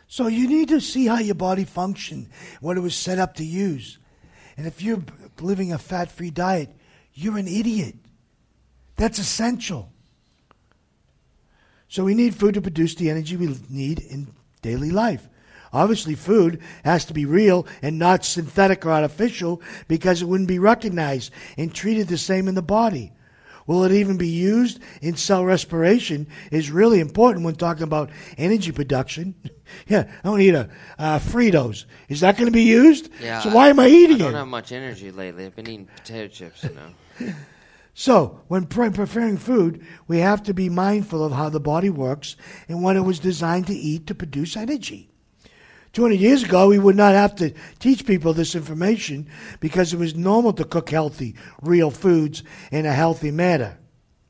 So you need to see how your body functions, what it was set up to use. And if you're living a fat-free diet, you're an idiot. That's essential. So we need food to produce the energy we need in daily life. Obviously, food has to be real and not synthetic or artificial because it wouldn't be recognized and treated the same in the body. Will it even be used in cell respiration is really important when talking about energy production. Yeah, I don't eat a uh, Fritos. Is that going to be used? Yeah. So why am I eating it? I don't have much energy lately. I've been eating potato chips, you know. So, when pre- preparing food, we have to be mindful of how the body works and what it was designed to eat to produce energy. two hundred years ago, we would not have to teach people this information because it was normal to cook healthy, real foods in a healthy manner.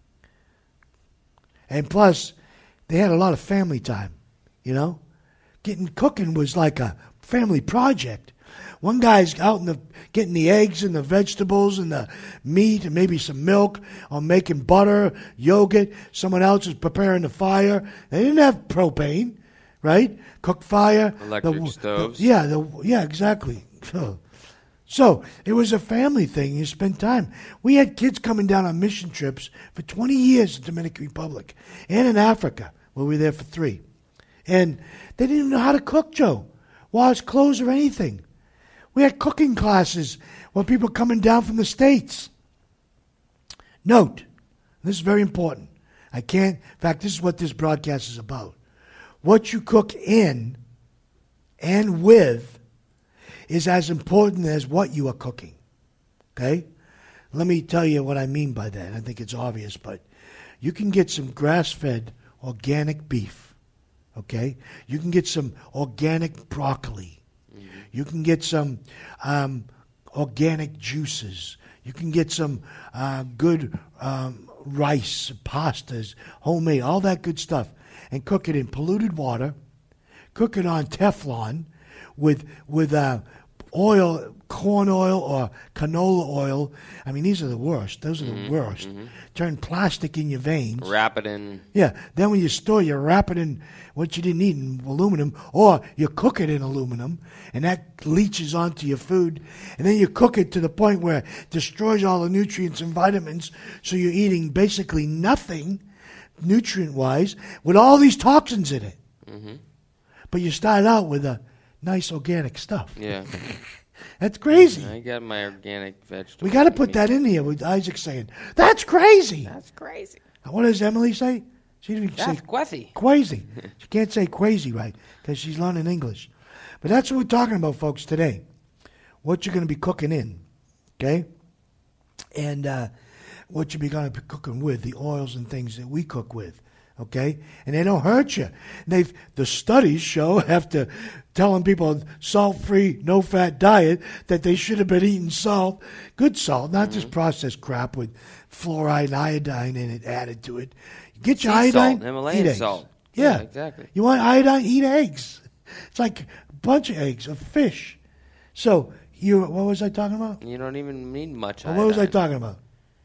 And plus, they had a lot of family time, you know? Getting cooking was like a family project. One guy's out in the getting the eggs and the vegetables and the meat and maybe some milk or making butter, yogurt. Someone else is preparing the fire. They didn't have propane, right? Cook fire. Electric the, stoves. The, yeah, the, yeah, exactly. So it was a family thing. You spent time. We had kids coming down on mission trips for twenty years in the Dominican Republic and in Africa, where we were there for three. And they didn't even know how to cook, Joe. Wash clothes or anything. We had cooking classes when people coming down from the States. Note, this is very important. I can't, in fact, this is what this broadcast is about. What you cook in and with is as important as what you are cooking. Okay? Let me tell you what I mean by that. I think it's obvious, but you can get some grass-fed organic beef. Okay? You can get some organic broccoli. Mm-hmm. You can get some um, organic juices. You can get some uh, good um, rice, pastas, homemade, all that good stuff. And cook it in polluted water. Cook it on Teflon with with uh, oil, corn oil or canola oil. I mean, these are the worst. Those are mm-hmm, the worst. Mm-hmm. Turn plastic in your veins. Wrap it in. Yeah. Then when you store, you wrap it in what you didn't eat in aluminum, or you cook it in aluminum, and that leaches onto your food. And then you cook it to the point where it destroys all the nutrients and vitamins, so you're eating basically nothing nutrient-wise with all these toxins in it. Mm-hmm. But you start out with a nice organic stuff. Yeah. That's crazy. I got my organic vegetables. We got to put that in here with Isaac saying, that's crazy. That's crazy. What does Emily say? She didn't That's say crazy. Crazy. She can't say crazy right because she's learning English. But that's what we're talking about, folks, today. What you're going to be cooking in, okay? And uh, what you're going to be cooking with, the oils and things that we cook with, okay? And they don't hurt you. They've the studies show after telling people salt-free, no-fat diet that they should have been eating salt, good salt, not mm-hmm. this processed crap with fluoride and iodine in it added to it. Get your sea iodine, salt, Himalayan eat eggs. salt. Yeah. yeah, exactly. You want iodine? Eat eggs. It's like a bunch of eggs of fish. So you, what was I talking about? You don't even need much Well, iodine. what was I talking about?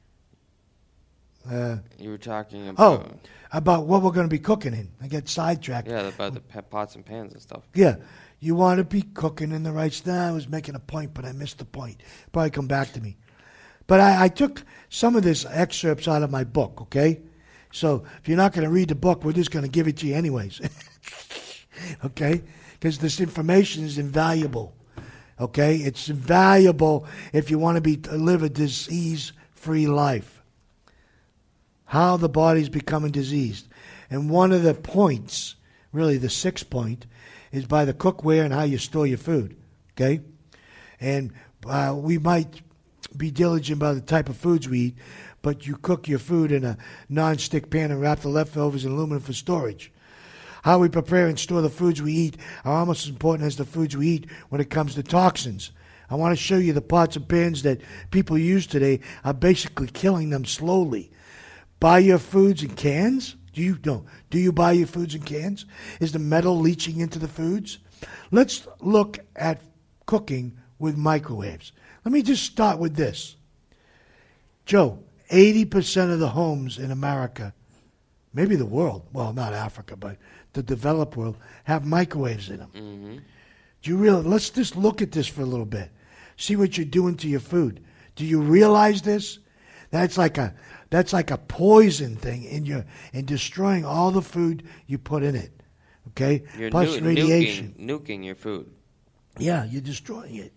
Uh, you were talking about... Oh, about what we're going to be cooking in. I get sidetracked. Yeah, about the pots and pans and stuff. Yeah. You want to be cooking in the right style. I was making a point, but I missed the point. Probably come back to me. But I, I took some of this excerpts out of my book, okay? So if you're not going to read the book, we're just going to give it to you anyways. Okay? Because this information is invaluable. Okay? It's invaluable if you want to be live a disease-free life. How the body's becoming diseased. And one of the points, really the sixth point, is by the cookware and how you store your food. Okay? And uh, we might be diligent about the type of foods we eat, but you cook your food in a non-stick pan and wrap the leftovers in aluminum for storage. How we prepare and store the foods we eat are almost as important as the foods we eat when it comes to toxins. I want to show you the pots and pans that people use today are basically killing them slowly. Buy your foods in cans? Do you no? Do you buy your foods in cans? Is the metal leaching into the foods? Let's look at cooking with microwaves. Let me just start with this. Joe, eighty percent of the homes in America maybe the world, well, not Africa, but the developed world, have microwaves in them. Mm-hmm. Do you realize? Let's just look at this for a little bit. See what you're doing to your food. Do you realize this? That's like a that's like a poison thing in your in destroying all the food you put in it. Okay? You're Plus nu- radiation. Nuking, nuking your food. Yeah, you're destroying it.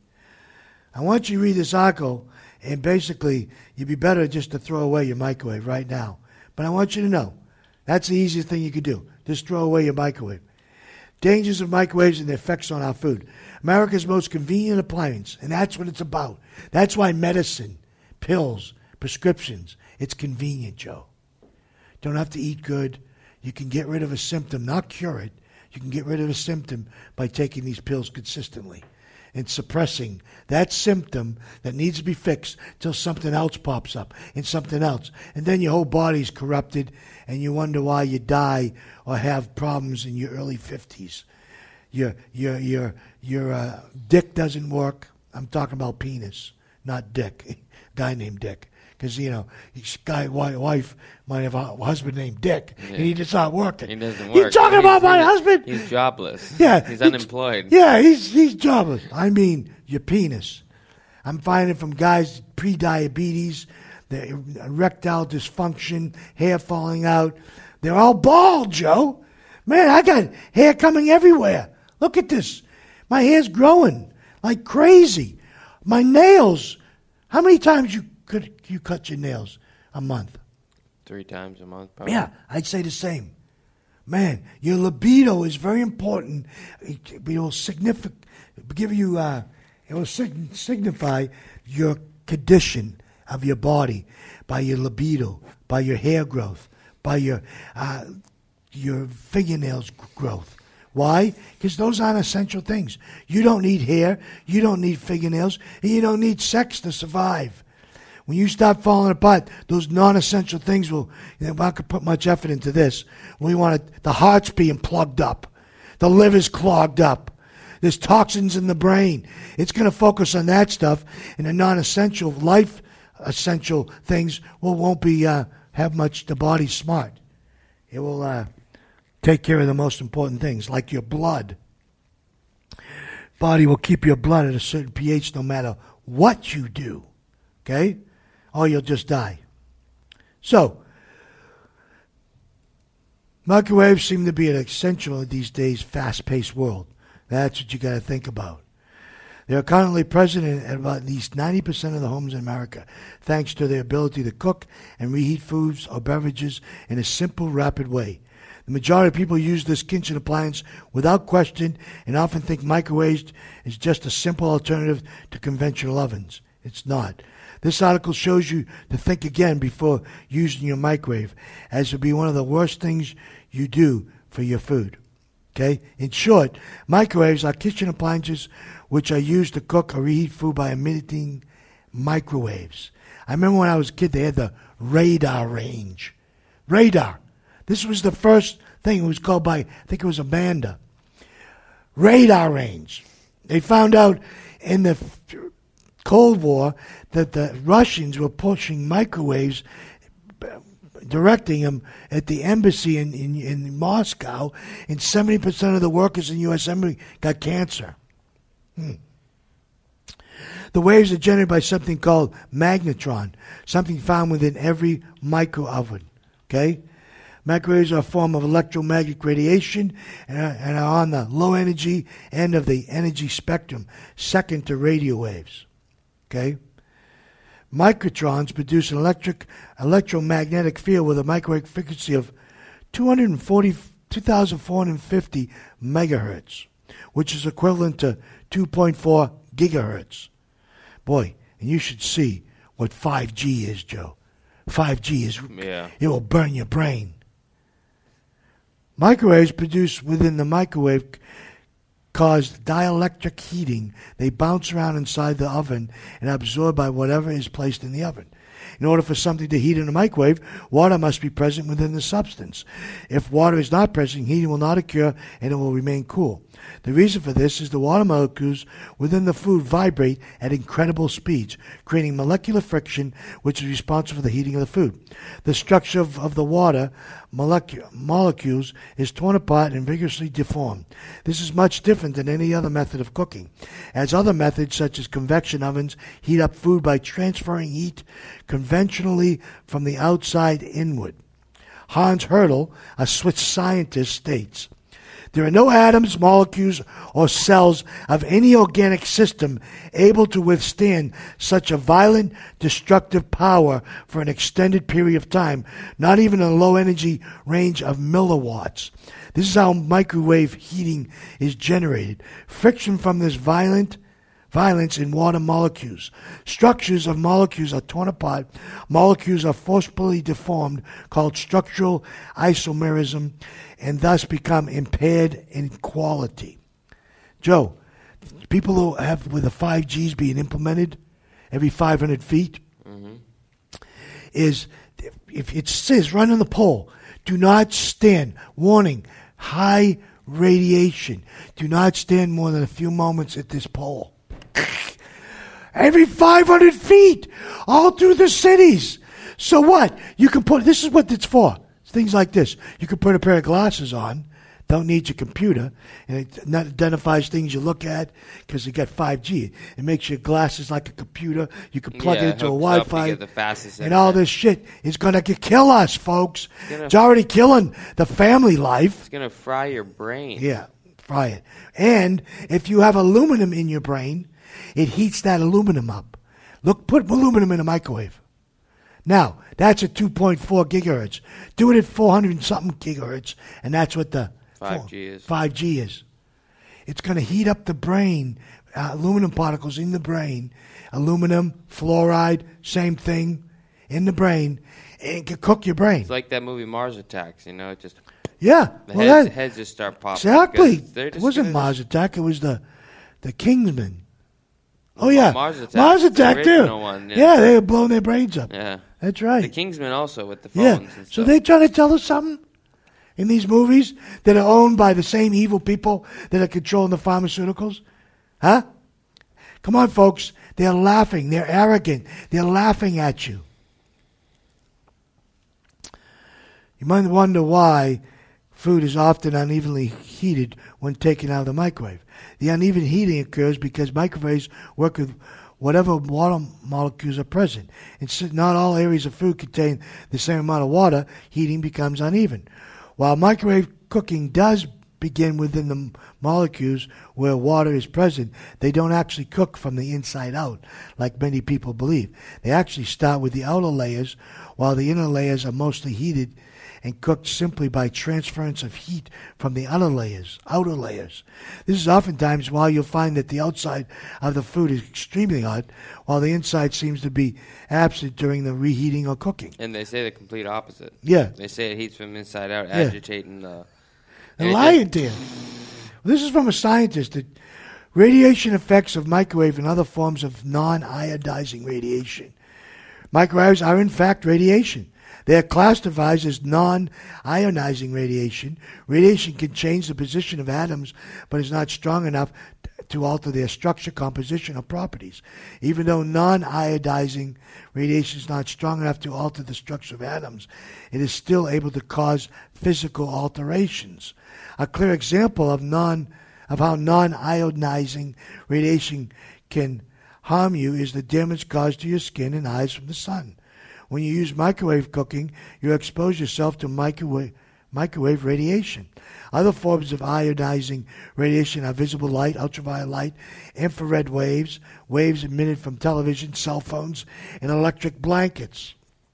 I want you to read this article, and basically, you'd be better just to throw away your microwave right now. But I want you to know, that's the easiest thing you could do. Just throw away your microwave. Dangers of microwaves and their effects on our food. America's most convenient appliance, and that's what it's about. That's why medicine, pills, prescriptions, it's convenient, Joe. Don't have to eat good. You can get rid of a symptom, not cure it. You can get rid of a symptom by taking these pills consistently and suppressing that symptom that needs to be fixed till something else pops up and something else. And then your whole body's corrupted and you wonder why you die or have problems in your early fifties. Your, your, your, your uh, dick doesn't work. I'm talking about penis, not dick. Guy named Dick. Because, you know, his guy, wife might have a husband named Dick, yeah. and he just not working. He doesn't work. You're talking about my husband? He's jobless. Yeah. He's unemployed. Yeah, he's he's jobless. I mean, your penis. I'm finding from guys pre-diabetes, the erectile dysfunction, hair falling out. They're all bald, Joe. Man, I got hair coming everywhere. Look at this. My hair's growing like crazy. My nails. How many times you could you cut your nails a month? Three times a month, probably. Yeah, I'd say the same. Man, your libido is very important. It will signific, give you, uh, it will sig- signify your condition of your body by your libido, by your hair growth, by your uh, your fingernails growth. Why? Because those aren't essential things. You don't need hair, you don't need fingernails, and you don't need sex to survive. When you start falling apart, those non-essential things will, you know, I'm not going to put much effort into this. We want it, the heart's being plugged up. The liver's clogged up. There's toxins in the brain. It's going to focus on that stuff, and the non-essential, life-essential things will, won't be, uh, have much, the body's smart. It will uh, take care of the most important things, like your blood. Body will keep your blood at a certain pH no matter what you do. Okay? Or you'll just die. So, microwaves seem to be an essential in these days' fast-paced world. That's what you got to think about. They are currently present in at about at least ninety percent of the homes in America, thanks to their ability to cook and reheat foods or beverages in a simple, rapid way. The majority of people use this kitchen appliance without question and often think microwaves is just a simple alternative to conventional ovens. It's not. This article shows you to think again before using your microwave, as it would be one of the worst things you do for your food. Okay? In short, microwaves are kitchen appliances which are used to cook or reheat food by emitting microwaves. I remember when I was a kid, they had the radar range. Radar. This was the first thing. It was called by, I think it was Amanda. Radar range. They found out in the Cold War that the Russians were pushing microwaves, directing them at the embassy in, in, in Moscow, and seventy percent of the workers in the U S embassy got cancer. Hmm. The waves are generated by something called magnetron, something found within every micro oven. Okay? Microwaves are a form of electromagnetic radiation and are, and are on the low energy end of the energy spectrum, second to radio waves. Okay? Microtrons produce an electric electromagnetic field with a microwave frequency of two hundred forty, two thousand four hundred fifty megahertz, which is equivalent to two point four gigahertz. Boy, and you should see what five G is, Joe. five G is, yeah. It will burn your brain. Microwaves produced within the microwave cause dielectric heating. They bounce around inside the oven and are absorbed by whatever is placed in the oven. In order for something to heat in a microwave, water must be present within the substance. If water is not present, heating will not occur and it will remain cool. The reason for this is the water molecules within the food vibrate at incredible speeds, creating molecular friction, which is responsible for the heating of the food. The structure of, of the water molecu- molecules is torn apart and vigorously deformed. This is much different than any other method of cooking, as other methods such as convection ovens heat up food by transferring heat conventionally from the outside inward. Hans Hertel, a Swiss scientist, states, "There are no atoms, molecules, or cells of any organic system able to withstand such a violent, destructive power for an extended period of time, not even in a low-energy range of milliwatts. This is how microwave heating is generated. Friction from this violent violence in water molecules. Structures of molecules are torn apart. Molecules are forcibly deformed, called structural isomerism, and thus become impaired in quality." Joe, people who have with the five Gs being implemented every five hundred feet, mm-hmm. is, if it says right on the pole, do not stand, warning, high radiation. Do not stand more than a few moments at this pole. Every five hundred feet, all through the cities. So what? You can put, this is what it's for. Things like this. You can put a pair of glasses on, don't need your computer, and it identifies things you look at because you got five G. It makes your glasses like a computer. You can plug yeah, it into a Wi-Fi. You get the fastest and all this shit is going to kill us, folks. It's, gonna, it's already killing the family life. It's going to fry your brain. Yeah, fry it. And if you have aluminum in your brain, it heats that aluminum up. Look, put aluminum in a microwave. Now, that's at two point four gigahertz. Do it at four hundred and something gigahertz, and that's what the five G is. five G is. It's going to heat up the brain, uh, aluminum particles in the brain, aluminum, fluoride, same thing in the brain, and it can cook your brain. It's like that movie Mars Attacks, you know, it just yeah, the well, heads, that, heads just start popping. Exactly. It wasn't just, Mars Attack. It was the the Kingsman. Oh yeah, Mars Attack. Mars Attack too. One, yeah. yeah, they were blowing their brains up. Yeah, that's right. The Kingsman also with the phones. Yeah, and stuff. so they trying to tell us something in these movies that are owned by the same evil people that are controlling the pharmaceuticals, huh? Come on, folks. They're laughing. They're arrogant. They're laughing at you. You might wonder why food is often unevenly heated when taken out of the microwave. The uneven heating occurs because microwaves work with whatever water molecules are present. And since not all areas of food contain the same amount of water, heating becomes uneven. While microwave cooking does begin within the molecules where water is present, they don't actually cook from the inside out, like many people believe. They actually start with the outer layers, while the inner layers are mostly heated and cooked simply by transference of heat from the outer layers, outer layers. This is oftentimes why you'll find that the outside of the food is extremely hot, while the inside seems to be absent during the reheating or cooking. And they say the complete opposite. Yeah. They say it heats from inside out, yeah. agitating the... And lying to you. This is from a scientist. That radiation effects of microwave and other forms of non-iodizing radiation. Microwaves are in fact radiation. They are classified as non-ionizing radiation. Radiation can change the position of atoms, but is not strong enough to alter their structure, composition, or properties. Even though non-iodizing radiation is not strong enough to alter the structure of atoms, it is still able to cause physical alterations. A clear example of non of how non-ionizing radiation can harm you is the damage caused to your skin and eyes from the sun. When you use microwave cooking, you expose yourself to microwave, microwave radiation. Other forms of ionizing radiation are visible light, ultraviolet light, infrared waves, waves emitted from television, cell phones, and electric blankets.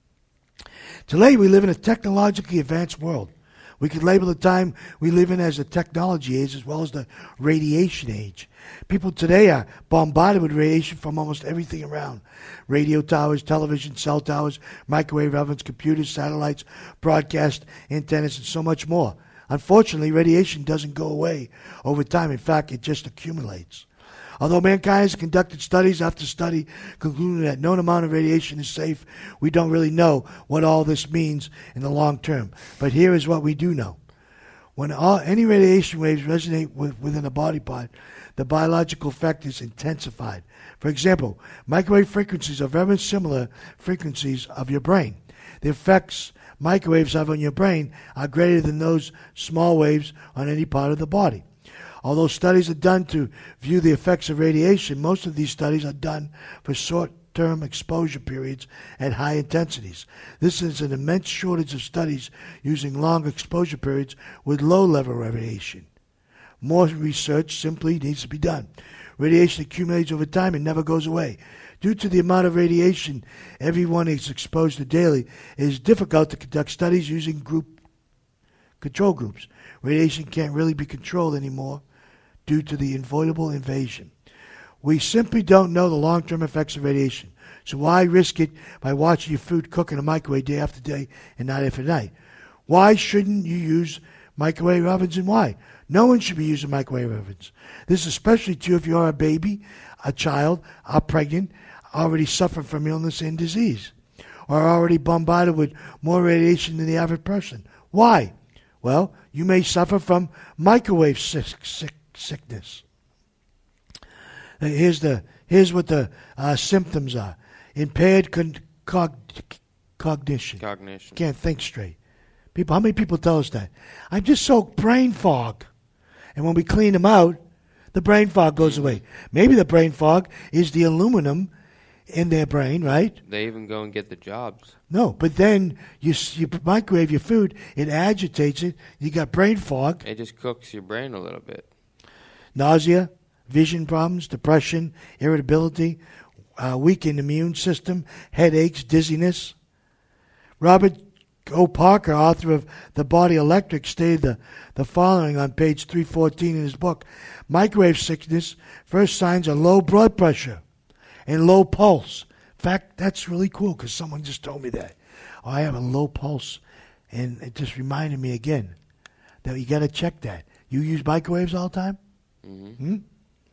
Today, we live in a technologically advanced world. We could label the time we live in as the technology age as well as the radiation age. People today are bombarded with radiation from almost everything around. Radio towers, television, cell towers, microwave ovens, computers, satellites, broadcast antennas, and so much more. Unfortunately, radiation doesn't go away over time. In fact, it just accumulates. Although mankind has conducted studies after study concluding that no amount of radiation is safe, we don't really know what all this means in the long term. But here is what we do know. When all, any radiation waves resonate with, within a body part, the biological effect is intensified. For example, microwave frequencies are very similar frequencies of your brain. The effects microwaves have on your brain are greater than those small waves on any part of the body. Although studies are done to view the effects of radiation, most of these studies are done for short-term exposure periods at high intensities. This is an immense shortage of studies using long exposure periods with low-level radiation. More research simply needs to be done. Radiation accumulates over time and never goes away. Due to the amount of radiation everyone is exposed to daily, it is difficult to conduct studies using group control groups. Radiation can't really be controlled anymore due to the avoidable invasion. We simply don't know the long-term effects of radiation. So why risk it by watching your food cook in a microwave day after day and night after night? Why shouldn't you use microwave ovens, and why? No one should be using microwave ovens. This is especially true if you're a baby, a child, are pregnant, already suffering from illness and disease, or are already bombarded with more radiation than the average person. Why? Well, you may suffer from microwave sick, sick, sickness. Here's the here's what the uh, symptoms are: impaired con- cog- cognition. Cognition. Can't think straight. People, how many people tell us that? I'm just so brain fog, and when we clean them out, the brain fog goes away. Maybe the brain fog is the aluminum in their brain, right? They even go and get the jobs. No, but then you you microwave your food, it agitates it. You got brain fog. It just cooks your brain a little bit. Nausea, vision problems, depression, irritability, uh, weakened immune system, headaches, dizziness. Robert O. Parker, author of The Body Electric, stated the, the following on page three fourteen in his book. Microwave sickness, first signs are low blood pressure and low pulse. In fact, that's really cool because someone just told me that. Oh, I have a low pulse, and it just reminded me again that you got to check that. You use microwaves all the time? Mm-hmm. Hmm?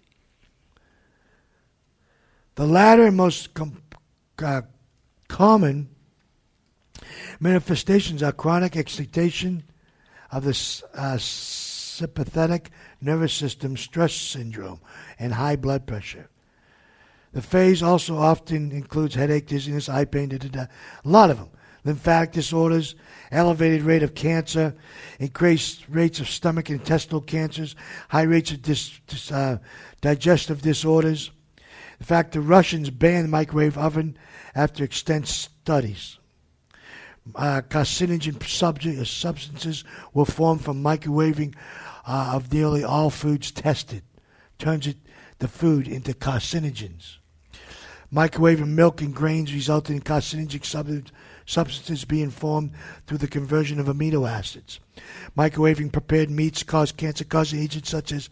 The latter and most com- uh, common manifestations are chronic excitation of the uh, sympathetic nervous system, stress syndrome, and high blood pressure. The phase also often includes headache, dizziness, eye pain, da, da, da. A lot of them. Lymphatic disorders, elevated rate of cancer, increased rates of stomach and intestinal cancers, high rates of dis, dis, uh, digestive disorders. In fact, the Russians banned the microwave oven after extensive studies. Uh, carcinogen subject, uh, substances were formed from microwaving uh, of nearly all foods tested. Turns it, the food into carcinogens. Microwaving milk and grains resulted in carcinogenic sub- substances being formed through the conversion of amino acids. Microwaving prepared meats caused cancer-causing agents such as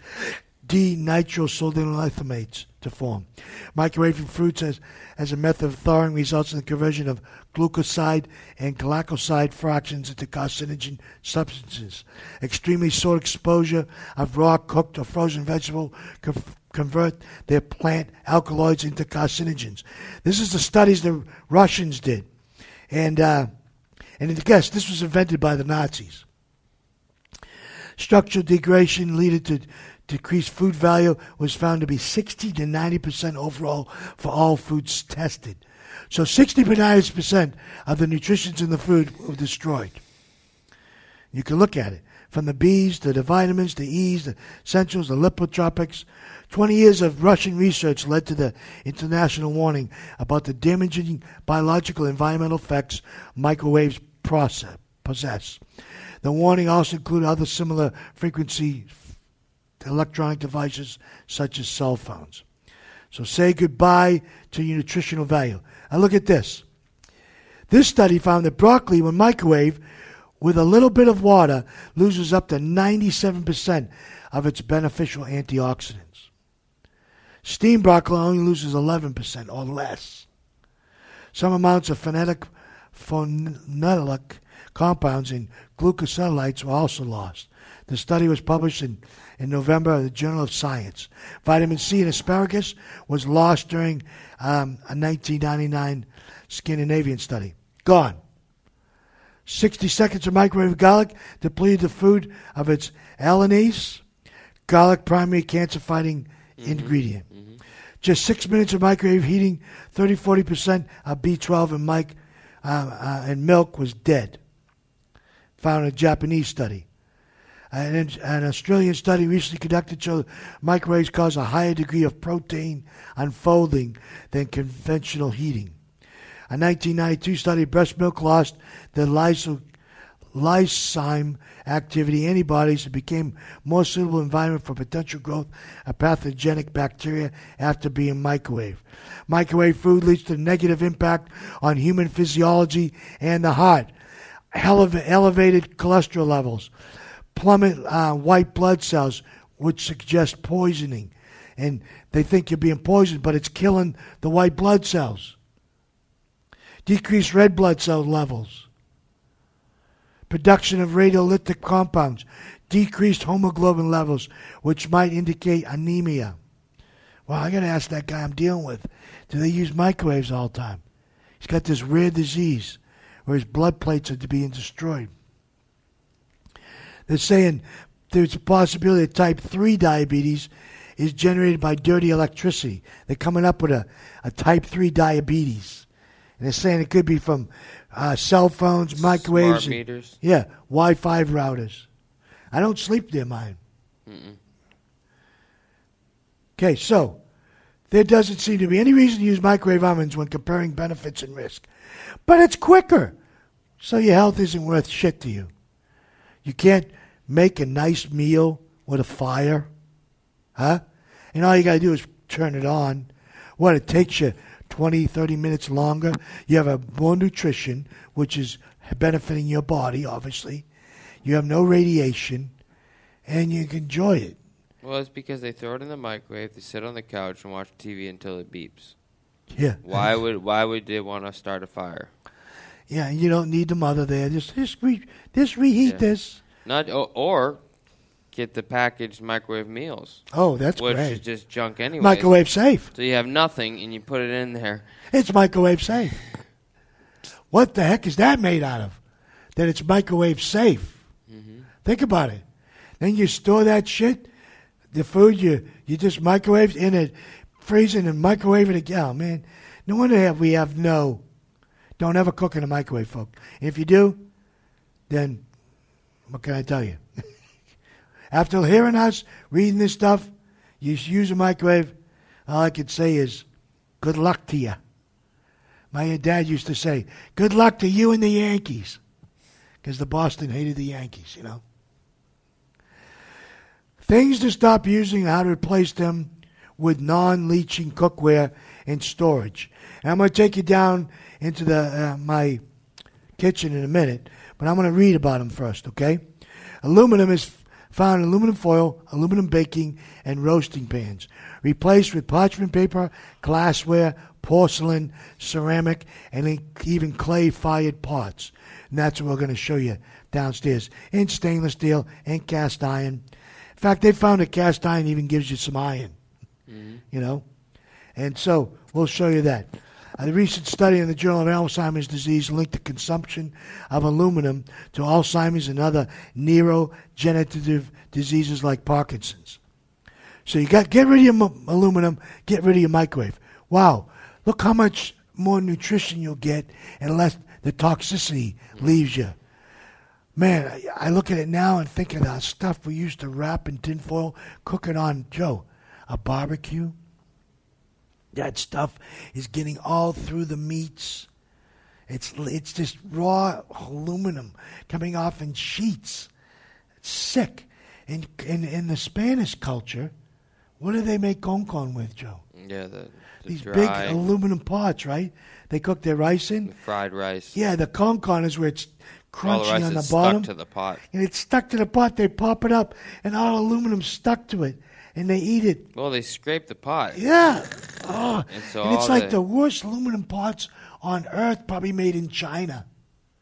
D-nitrosulfonamides to form. Microwaving fruits as, as a method of thawing results in the conversion of glucoside and glycoside fractions into carcinogen substances. Extremely short exposure of raw, cooked, or frozen vegetable co- convert their plant alkaloids into carcinogens. This is the studies the Russians did. And, uh, and guess, this was invented by the Nazis. Structural degradation leading to decreased food value was found to be sixty to ninety percent overall for all foods tested. So sixty to ninety percent of the nutrients in the food were destroyed. You can look at it. From the B's to the vitamins, the E's, the essentials, the lipotropics. twenty years of Russian research led to the international warning about the damaging biological and environmental effects microwaves process, possess. The warning also included other similar frequency electronic devices such as cell phones. So say goodbye to your nutritional value. Now look at this. This study found that broccoli, when microwaved with a little bit of water, loses up to ninety-seven percent of its beneficial antioxidants. Steamed broccoli only loses eleven percent or less. Some amounts of phonetic, phenolic compounds in glucocellates were also lost. The study was published in, in November in the Journal of Science. Vitamin C in asparagus was lost during um, a nineteen ninety-nine Scandinavian study. Gone. sixty seconds of microwave garlic depleted the food of its alanine, garlic primary cancer-fighting mm-hmm. ingredient. Mm-hmm. Just six minutes of microwave heating, thirty to forty percent of B twelve in, mic, uh, uh, in milk was dead. Found in a Japanese study. An, an Australian study recently conducted showed microwaves cause a higher degree of protein unfolding than conventional heating. A nineteen ninety-two study of breast milk lost the lyso, lysozyme activity antibodies and became more suitable environment for potential growth of pathogenic bacteria after being microwaved. Microwave food leads to negative impact on human physiology and the heart. Eleva- elevated cholesterol levels, plummet uh, white blood cells, which suggest poisoning. And they think you're being poisoned, but it's killing the white blood cells. Decreased red blood cell levels. Production of radiolytic compounds. Decreased hemoglobin levels, which might indicate anemia. Well, I got to ask that guy I'm dealing with, do they use microwaves all the time? He's got this rare disease where his blood plates are being destroyed. They're saying there's a possibility that type three diabetes is generated by dirty electricity. They're coming up with a, a type three diabetes. And they're saying it could be from uh, cell phones, microwaves. Smart meters. And, yeah, Wi-Fi routers. I don't sleep near mine. Mm-mm. Okay, so there doesn't seem to be any reason to use microwave ovens when comparing benefits and risk. But it's quicker, so your health isn't worth shit to you. You can't make a nice meal with a fire, huh? And all you got to do is turn it on. What, it takes you twenty, thirty minutes longer. You have a more nutrition, which is benefiting your body, obviously. You have no radiation, and you can enjoy it. Well, it's because they throw it in the microwave, they sit on the couch and watch T V until it beeps. Yeah. Why would why would they want to start a fire? Yeah, you don't need the mother there. Just just, re, just reheat yeah. this. Not or, or get the packaged microwave meals. Oh, that's which great. Which is just junk anyway. Microwave safe. So you have nothing and you put it in there. It's microwave safe. What the heck is that made out of? That it's microwave safe. Mm-hmm. Think about it. Then you store that shit, the food you you just microwave in it, freeze it and microwave it again. Oh, man, no wonder have we have no. Don't ever cook in a microwave, folks. If you do, then what can I tell you? After hearing us, reading this stuff, you use a microwave, all I could say is, good luck to you. My dad used to say, good luck to you and the Yankees. Because the Boston hated the Yankees, you know. Things to stop using and how to replace them with non-leaching cookware and storage. And I'm going to take you down into the uh, my kitchen in a minute, but I'm going to read about them first, okay? Aluminum is found in aluminum foil, aluminum baking, and roasting pans, replaced with parchment paper, glassware, porcelain, ceramic, and even clay-fired pots. And that's what we're going to show you downstairs, in stainless steel and cast iron. In fact, they found that cast iron even gives you some iron, mm-hmm. you know? And so we'll show you that. A recent study in the Journal of Alzheimer's Disease linked the consumption of aluminum to Alzheimer's and other neurodegenerative diseases like Parkinson's. So you got get rid of your m- aluminum, get rid of your microwave. Wow, look how much more nutrition you'll get and less the toxicity leaves you. Man, I, I look at it now and think of that stuff we used to wrap in tinfoil, cook it on, Joe, a barbecue. That stuff is getting all through the meats. It's it's just raw aluminum coming off in sheets. It's sick. In, in in the Spanish culture, what do they make concon with, Joe? Yeah, the, the these dry, big aluminum pots, right? They cook their rice in. The fried rice. Yeah, the concon is where it's crunchy all the rice on the is bottom. Stuck to the pot. And it's stuck to the pot. They pop it up, and all aluminum stuck to it. And they eat it. Well, they scrape the pot. Yeah. Oh. And, so and it's all like the, the worst aluminum pots on earth, probably made in China.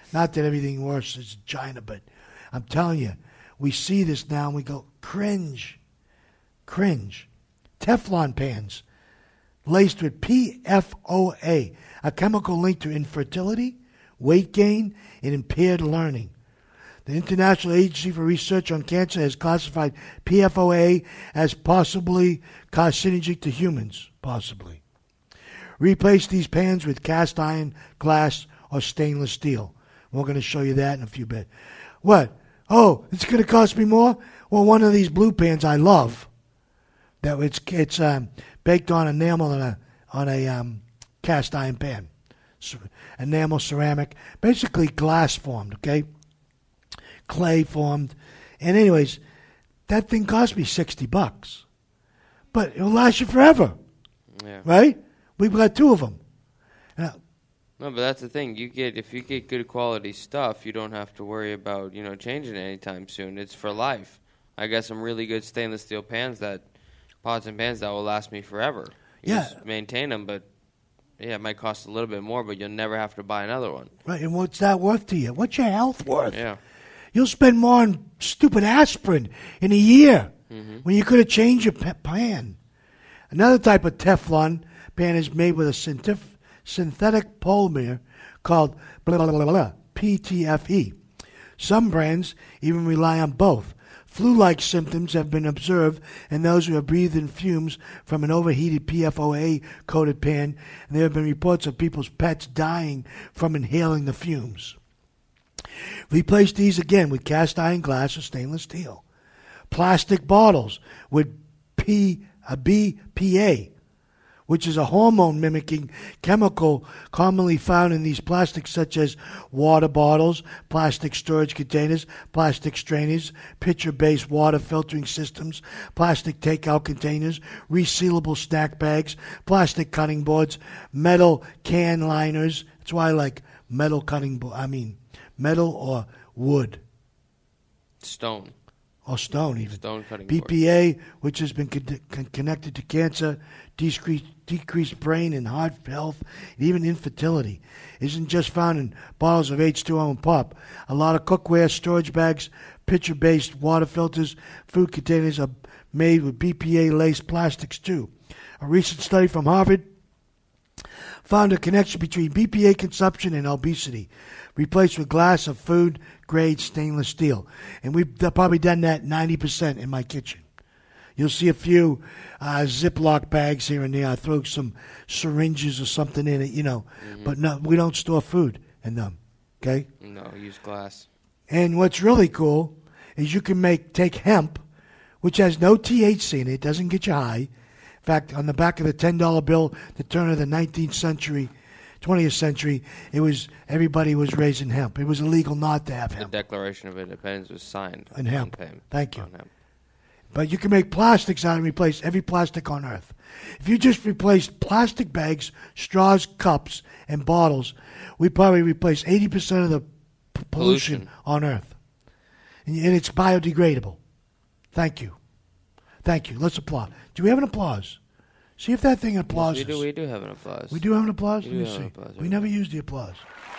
Not that everything worse is China, but I'm telling you, we see this now and we go, cringe. Cringe. Teflon pans laced with P F O A, a chemical linked to infertility, weight gain, and impaired learning. The International Agency for Research on Cancer has classified P F O A as possibly carcinogenic to humans. Possibly. Replace these pans with cast iron, glass, or stainless steel. We're going to show you that in a few bit. What? Oh, it's going to cost me more? Well, one of these blue pans I love. That it's it's um, baked on enamel on a on a um, cast iron pan, enamel ceramic, basically glass formed. Okay, clay formed, and anyways, that thing cost me sixty bucks, but it'll last you forever. Yeah. Right? We've got two of them. Now, no, but that's the thing. You get if you get good quality stuff, you don't have to worry about you know changing it anytime soon. It's for life. I got some really good stainless steel pans that. Pots and pans that will last me forever. You yeah. just maintain them, but yeah, it might cost a little bit more, but you'll never have to buy another one. Right, and what's that worth to you? What's your health worth? Yeah. You'll spend more on stupid aspirin in a year mm-hmm. when you could have changed your pan. Another type of Teflon pan is made with a synth- synthetic polymer called blah, blah, blah, blah, P T F E. Some brands even rely on both. Flu-like symptoms have been observed in those who have breathed in fumes from an overheated P F O A-coated pan, and there have been reports of people's pets dying from inhaling the fumes. Replace these again with cast iron, glass, or stainless steel. Plastic bottles with P, a B P A, which is a hormone-mimicking chemical commonly found in these plastics such as water bottles, plastic storage containers, plastic strainers, pitcher-based water filtering systems, plastic takeout containers, resealable snack bags, plastic cutting boards, metal can liners. That's why I like metal cutting board. I mean, metal or wood. Stone. Or stone even. Stone cutting B P A, board. Which has been con- con- connected to cancer, decreased, decreased brain and heart health, and even infertility. Isn't just found in bottles of H two O and pop. A lot of cookware, storage bags, pitcher-based water filters, food containers are made with B P A-laced plastics too. A recent study from Harvard found a connection between B P A consumption and obesity, replaced with glass of food-grade stainless steel. And we've probably done that ninety percent in my kitchen. You'll see a few uh, Ziploc bags here and there. I throw some syringes or something in it, you know. Mm-hmm. But no, we don't store food in them, okay? No, use glass. And what's really cool is you can make take hemp, which has no T H C in it, doesn't get you high. In fact, on the back of the ten dollar bill, the turn of the nineteenth century, twentieth century, it was everybody was raising hemp. It was illegal not to have hemp. The Declaration of Independence was signed. And hemp. hemp. Thank you. Hemp. But you can make plastics out and replace every plastic on Earth. If you just replace plastic bags, straws, cups, and bottles, we probably replace eighty percent of the p- pollution, pollution on Earth. And, and it's biodegradable. Thank you. Thank you. Let's applaud. Do we have an applause? See if that thing applauses. Yes, we do. We do have an applause. We do have an applause? We Let me do have see. an applause. We never used the applause.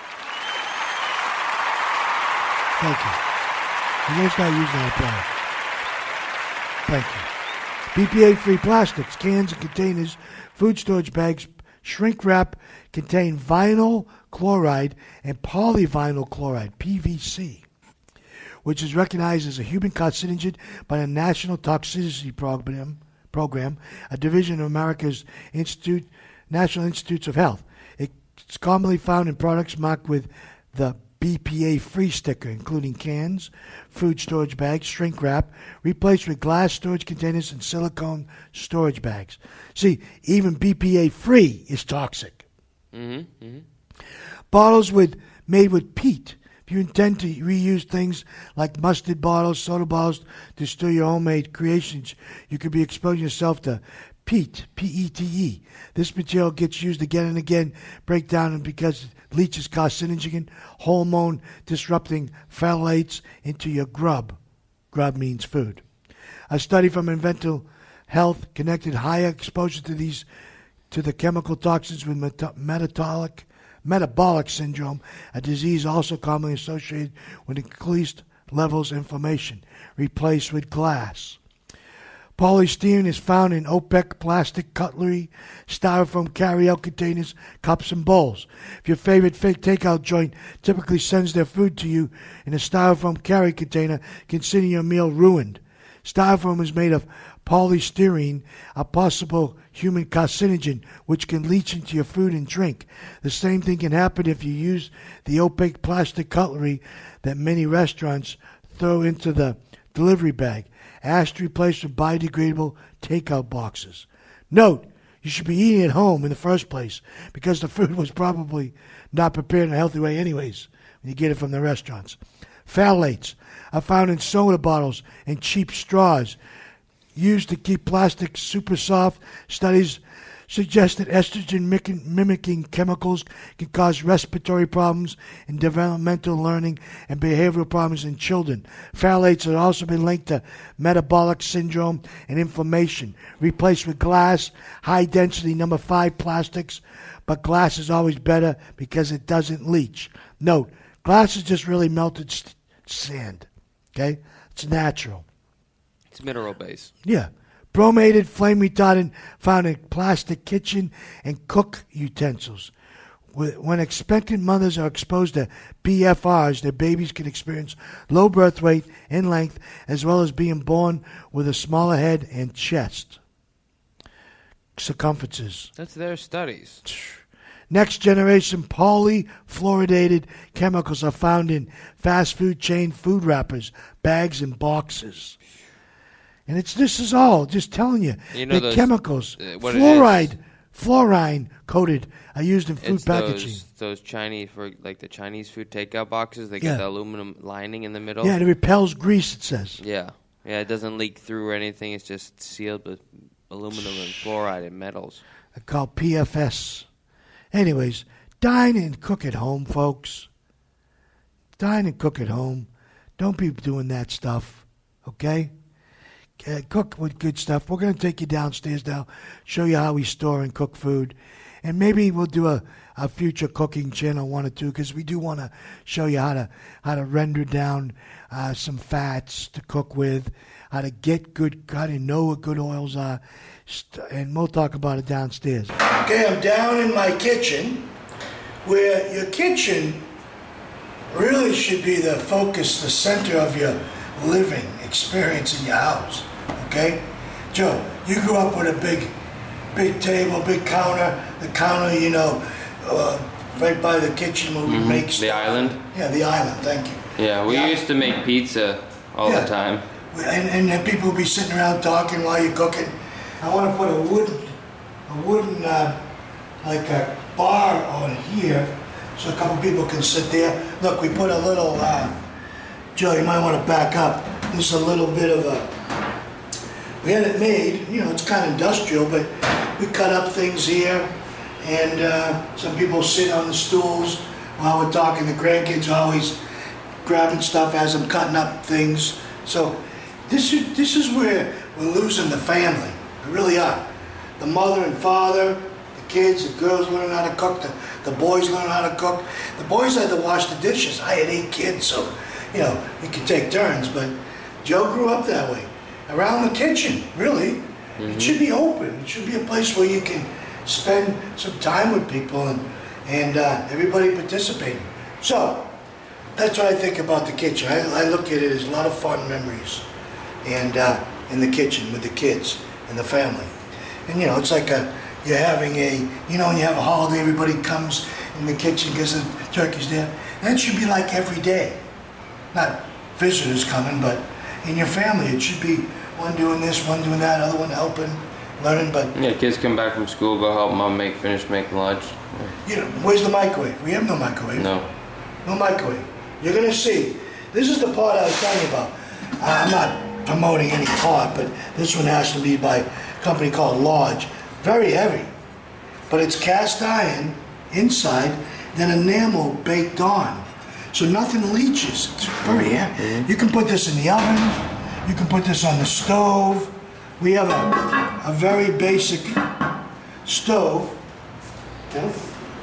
Thank you. We gotta start using that applause. Thank you. B P A-free plastics, cans and containers, food storage bags, shrink wrap contain vinyl chloride and polyvinyl chloride, P V C, which is recognized as a human carcinogen by the National Toxicity Program, program a division of America's Institute, National Institutes of Health. It's commonly found in products marked with the B P A-free sticker, including cans, food storage bags, shrink wrap, replaced with glass storage containers and silicone storage bags. See, even B P A-free is toxic. Mm-hmm. Mm-hmm. Bottles with made with peat. If you intend to reuse things like mustard bottles, soda bottles to store your homemade creations, you could be exposing yourself to peat, P E T E. This material gets used again and again, break down, and because it leaches carcinogen, hormone disrupting phthalates into your grub. Grub means food. A study from Environmental Health connected higher exposure to these to the chemical toxins with metabolic metabolic syndrome, a disease also commonly associated with increased levels of inflammation. Replace with glass. Polystyrene is found in opaque plastic cutlery, styrofoam carry-out containers, cups, and bowls. If your favorite fake takeout joint typically sends their food to you in a styrofoam carry container, consider your meal ruined. Styrofoam is made of polystyrene, a possible human carcinogen which can leach into your food and drink. The same thing can happen if you use the opaque plastic cutlery that many restaurants throw into the delivery bag. Ask to replace with biodegradable takeout boxes. Note, you should be eating at home in the first place because the food was probably not prepared in a healthy way anyways when you get it from the restaurants. Phthalates are found in soda bottles and cheap straws used to keep plastic super soft. Studies suggest that estrogen mimicking chemicals can cause respiratory problems and developmental learning and behavioral problems in children. Phthalates have also been linked to metabolic syndrome and inflammation. Replaced with glass, high density number five plastics, but glass is always better because it doesn't leach. Note, glass is just really melted st- sand. Okay? It's natural. It's mineral based. Yeah. Bromated flame retardant found in plastic kitchen and cook utensils. When expectant mothers are exposed to B F Rs, their babies can experience low birth weight and length, as well as being born with a smaller head and chest circumferences. That's their studies. Next generation polyfluoridated chemicals are found in fast food chain food wrappers, bags, and boxes. And it's this is all just telling you, you know the those, chemicals, uh, fluoride, fluorine coated, are used in food it's packaging. Those, those Chinese, for like the Chinese food takeout boxes, they Yeah. get the aluminum lining in the middle. Yeah, it repels grease. It says. Yeah, yeah, it doesn't leak through or anything. It's just sealed with aluminum and fluoride and metals. They're called P F S. Anyways, dine and cook at home, folks. Dine and cook at home. Don't be doing that stuff, okay? Uh, cook with good stuff. We're going to take you downstairs now, show you how we store and cook food. And maybe we'll do a, a future cooking channel, one or two, because we do want to show you how to how to render down uh, some fats to cook with, how to get good, how to know what good oils are, and we'll talk about it downstairs. Okay, I'm down in my kitchen, where your kitchen really should be the focus, the center of your living experience in your house. Okay, Joe, you grew up with a big, big table, big counter. The counter, you know, uh, right by the kitchen where we Mm-hmm. make stuff. The island? Yeah, the island. Thank you. Yeah, we Yeah. used to make pizza all Yeah. the time. And, and then people will be sitting around talking while you're cooking. I want to put a wooden, a wooden, uh, like a bar on here, so a couple people can sit there. Look, we put a little. Uh, Joe, you might want to back up. This is a little bit of a. We had it made. You know, it's kind of industrial, but we cut up things here, and uh, some people sit on the stools while we're talking. The grandkids are always grabbing stuff as I'm cutting up things. So this is this is where we're losing the family. We really are. The mother and father, the kids, the girls learn how to cook, the, the boys learn how to cook. The boys had to wash the dishes. I had eight kids, so, you know, we could take turns, but Joe grew up that way. Around the kitchen, really. Mm-hmm. It should be open. It should be a place where you can spend some time with people and, and uh, everybody participating. So, that's what I think about the kitchen. I, I look at it as a lot of fun memories, and uh, in the kitchen with the kids and the family. And you know, it's like a, you're having a, you know, when you have a holiday, everybody comes in the kitchen because the turkey's there. That should be like every day. Not visitors coming, but in your family, it should be one doing this, one doing that, other one helping, learning. But yeah, kids come back from school, go help mom make, finish making lunch. You know, where's the microwave? We have no microwave. No. No microwave. You're gonna see. This is the part I was telling you about. Uh, I'm not promoting any part, but this one has to be by a company called Lodge. Very heavy, but it's cast iron inside, then enamel baked on, so nothing leaches. It's very heavy. Mm-hmm. You can put this in the oven. You can put this on the stove. We have a, a very basic stove. Okay.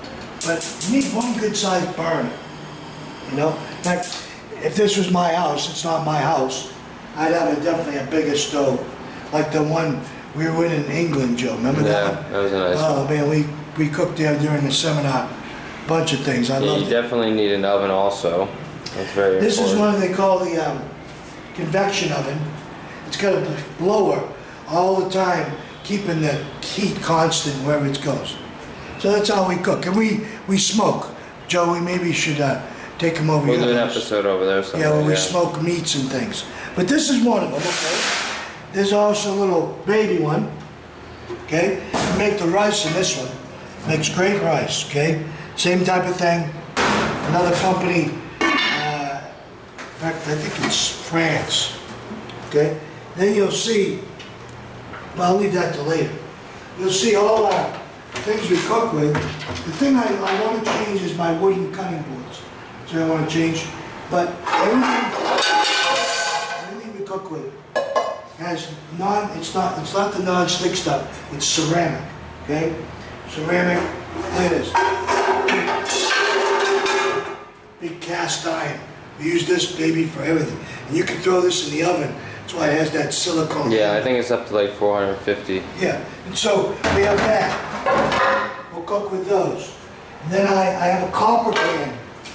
but you need one good-sized burner, you know? In fact, if this was my house, it's not my house, I'd have a, definitely a bigger stove, like the one we were in in England, Joe. Remember Yeah, that one? that was a nice Oh, one. man, we, we cooked there during the seminar, bunch of things. I Yeah, love you it. definitely need an oven also. That's very This is important. one they call the um, convection oven. It's got a blower all the time, keeping the heat constant wherever it goes. So that's how we cook. And we, we smoke. Joe, we maybe should uh, take them over We'll your do an house. episode over there sometime. Yeah, where we yeah. smoke meats and things. But this is one of them, okay? There's also a little baby one, okay? We make the rice in this one. Makes great rice, okay? Same type of thing. Another company, uh, in fact, I think it's France, okay? Then you'll see, well, I'll leave that to later. You'll see all our things we cook with. The thing I, I want to change is my wooden cutting boards. So I want to change, but everything, everything we cook with has non, it's not, it's not the non-stick stuff, it's ceramic, okay? Ceramic, look at this. Big cast iron. We use this baby for everything. And you can throw this in the oven. That's why it has that silicone. Yeah, I think it's up to like four hundred fifty. Yeah, and so we have that. We'll cook with those. And then I, I have a copper pan.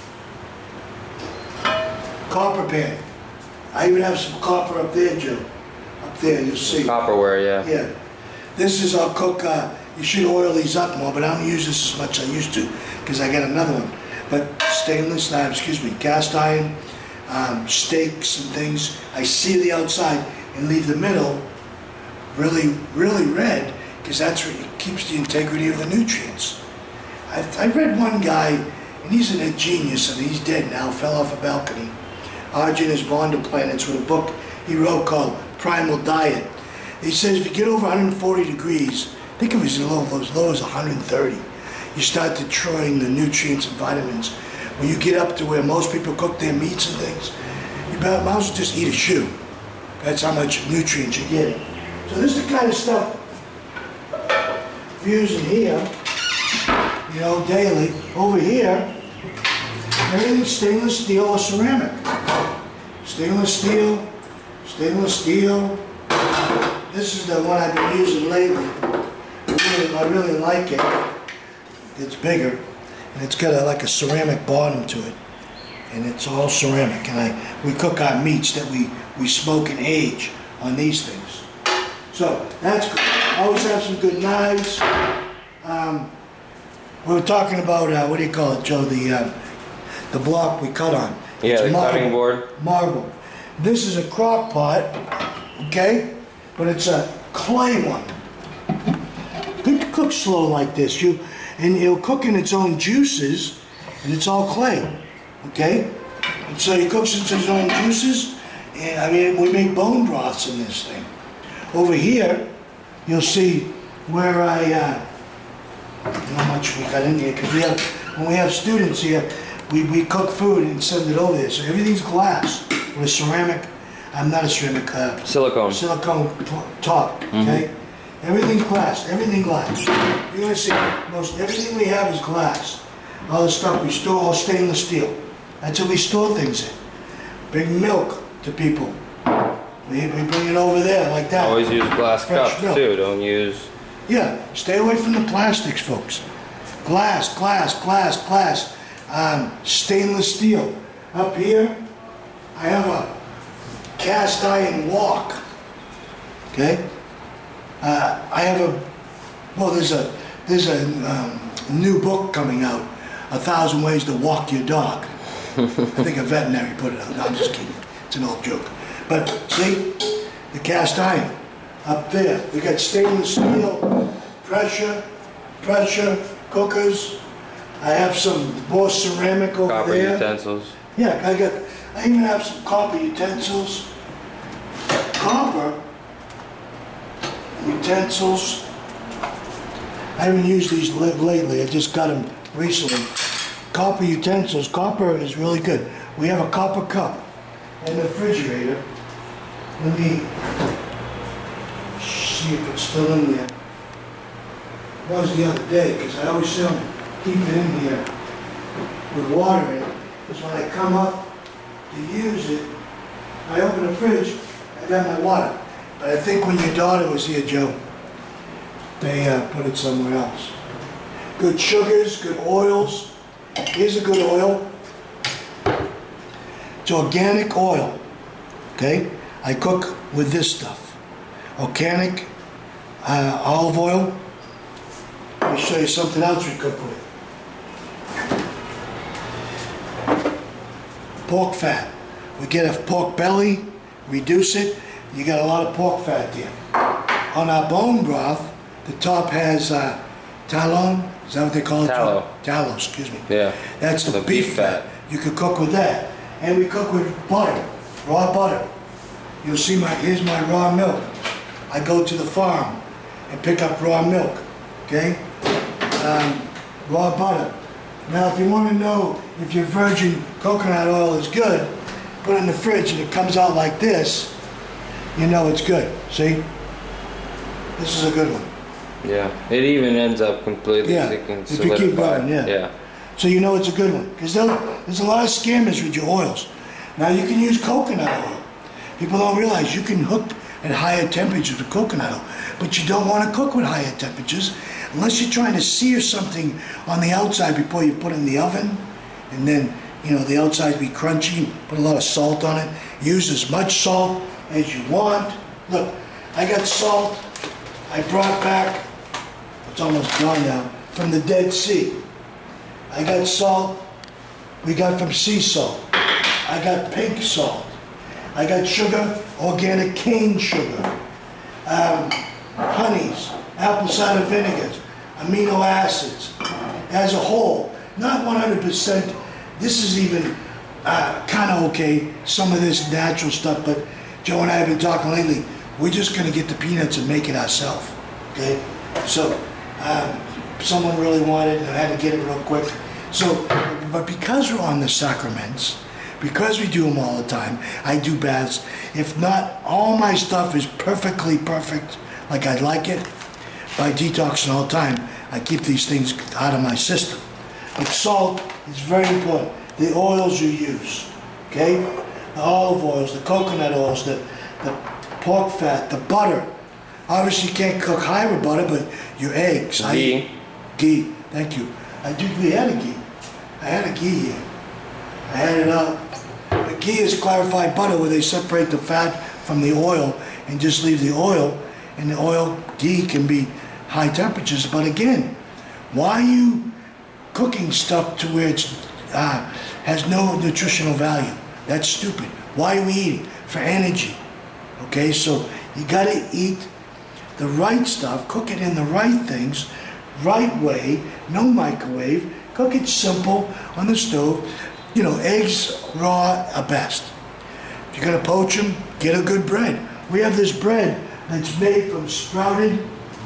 Copper pan. I even have some copper up there, Joe. Up there, you'll see. Copperware, yeah. Yeah. This is, I'll cook, uh, you should oil these up more, but I don't use this as much as I used to, because I got another one. But stainless, uh, excuse me, cast iron, um, steaks and things. I sear the outside and leave the middle really, really red, because that's what keeps the integrity of the nutrients. I, I read one guy, and he's a genius, and he's dead now, fell off a balcony. Arjun von der Planets, with a book he wrote called Primal Diet. He says if you get over one hundred forty degrees, think of it as low, as low as one hundred thirty, you start destroying the nutrients and vitamins. When you get up to where most people cook their meats and things, you might as well just eat a shoe. That's how much nutrients you're getting. So this is the kind of stuff we're using here, you know, daily. Over here, everything's stainless steel or ceramic. Stainless steel, stainless steel. This is the one I've been using lately. I really, I really like it. It's bigger, and it's got a, like a ceramic bottom to it, and it's all ceramic. And I, we cook our meats that we, we smoke and age on these things. So that's good. Always have some good knives. Um, we were talking about uh, what do you call it, Joe? The uh, the block we cut on. Yeah, It's the marble. cutting board. Marble. This is a crock pot, okay? But it's a clay one. Good to cook slow like this. You and it'll cook in its own juices, and it's all clay, okay? And so it cooks in its own juices, and I mean we make bone broths in this thing. Over here, you'll see where I. Uh, I don't know how much we got in here because we have when we have students here, we, we cook food and send it over there. So everything's glass with a ceramic. I'm not a ceramic. Uh, Silicone. Silicone t- top. Okay. Mm-hmm. Everything's glass. Everything glass. You're gonna see most everything we have is glass. All the stuff we store all stainless steel. That's how we store things in. Bring milk to people. We, we bring it over there like that. Always use glass Fresh cups milk. too. Don't use. Yeah, stay away from the plastics, folks. Glass, glass, glass, glass. Um, stainless steel. Up here, I have a cast iron wok. Okay. Uh, I have a. Well, there's a there's a um, new book coming out, A Thousand Ways to Walk Your Dog. I think a veterinary put it out. No, I'm just kidding. It's an old joke. But see, the cast iron. Up there, we got stainless steel, pressure, pressure cookers. I have some more ceramic over Copper there. utensils. Yeah, I got. I even have some copper utensils. Copper utensils. I haven't used these li- lately. I just got them recently. Copper utensils. Copper is really good. We have a copper cup in the refrigerator. Let me see if it's still in there. It was the other day, because I always film it. keep it in here with water in it, because when I come up to use it, I open the fridge, I got my water. But I think when your daughter was here, Joe, they uh, put it somewhere else. Good sugars, good oils. Here's a good oil. It's organic oil, okay? I cook with this stuff. Organic uh, olive oil. Let me show you something else we cook with. Pork fat. We get a pork belly, reduce it, you got a lot of pork fat there. On our bone broth, the top has uh, tallow, is that what they call it? Tallow. Tallow, excuse me. Yeah. That's the, The beef, beef fat. fat. You could cook with that. And we cook with butter, raw butter. You'll see my, here's my raw milk. I go to the farm and pick up raw milk, okay? Um, raw butter. Now, if you want to know if your virgin coconut oil is good, put it in the fridge and it comes out like this, you know it's good. See? This is a good one. Yeah. It even ends up completely. Yeah, It can if you keep solidify. going, yeah. Yeah. So you know it's a good one. Because there's a lot of scammers with your oils. Now, you can use coconut oil. People don't realize you can hook at higher temperatures with coconut oil, but you don't want to cook with higher temperatures unless you're trying to sear something on the outside before you put it in the oven, and then, you know, the outside be crunchy, put a lot of salt on it. Use as much salt as you want. Look, I got salt I brought back, it's almost gone now, from the Dead Sea. I got salt we got from sea salt. I got pink salt. I got sugar, organic cane sugar, um, honeys, apple cider vinegars, amino acids. As a whole, not one hundred percent. This is even uh, kind of okay, some of this natural stuff, but Joe and I have been talking lately, we're just going to get the peanuts and make it ourselves, okay? So, um, someone really wanted it, and I had to get it real quick. So, but because we're on the sacraments, because we do them all the time, I do baths. If not, all my stuff is perfectly perfect, like I'd like it. By detoxing all the time, I keep these things out of my system. But salt is very important. The oils you use, okay? The olive oils, the coconut oils, the, the pork fat, the butter. Obviously, you can't cook high with butter, but your eggs. Ghee. I, ghee, thank you. I do, we had a ghee. I had a ghee here. I had it out. The ghee is clarified butter where they separate the fat from the oil and just leave the oil. And the oil, ghee, can be high temperatures. But again, why are you cooking stuff to where it uh, has no nutritional value? That's stupid. Why are we eating? For energy. Okay, so you got to eat the right stuff, cook it in the right things, right way, no microwave, cook it simple on the stove. You know, eggs raw are best. If you're going to poach them, get a good bread. We have this bread that's made from sprouted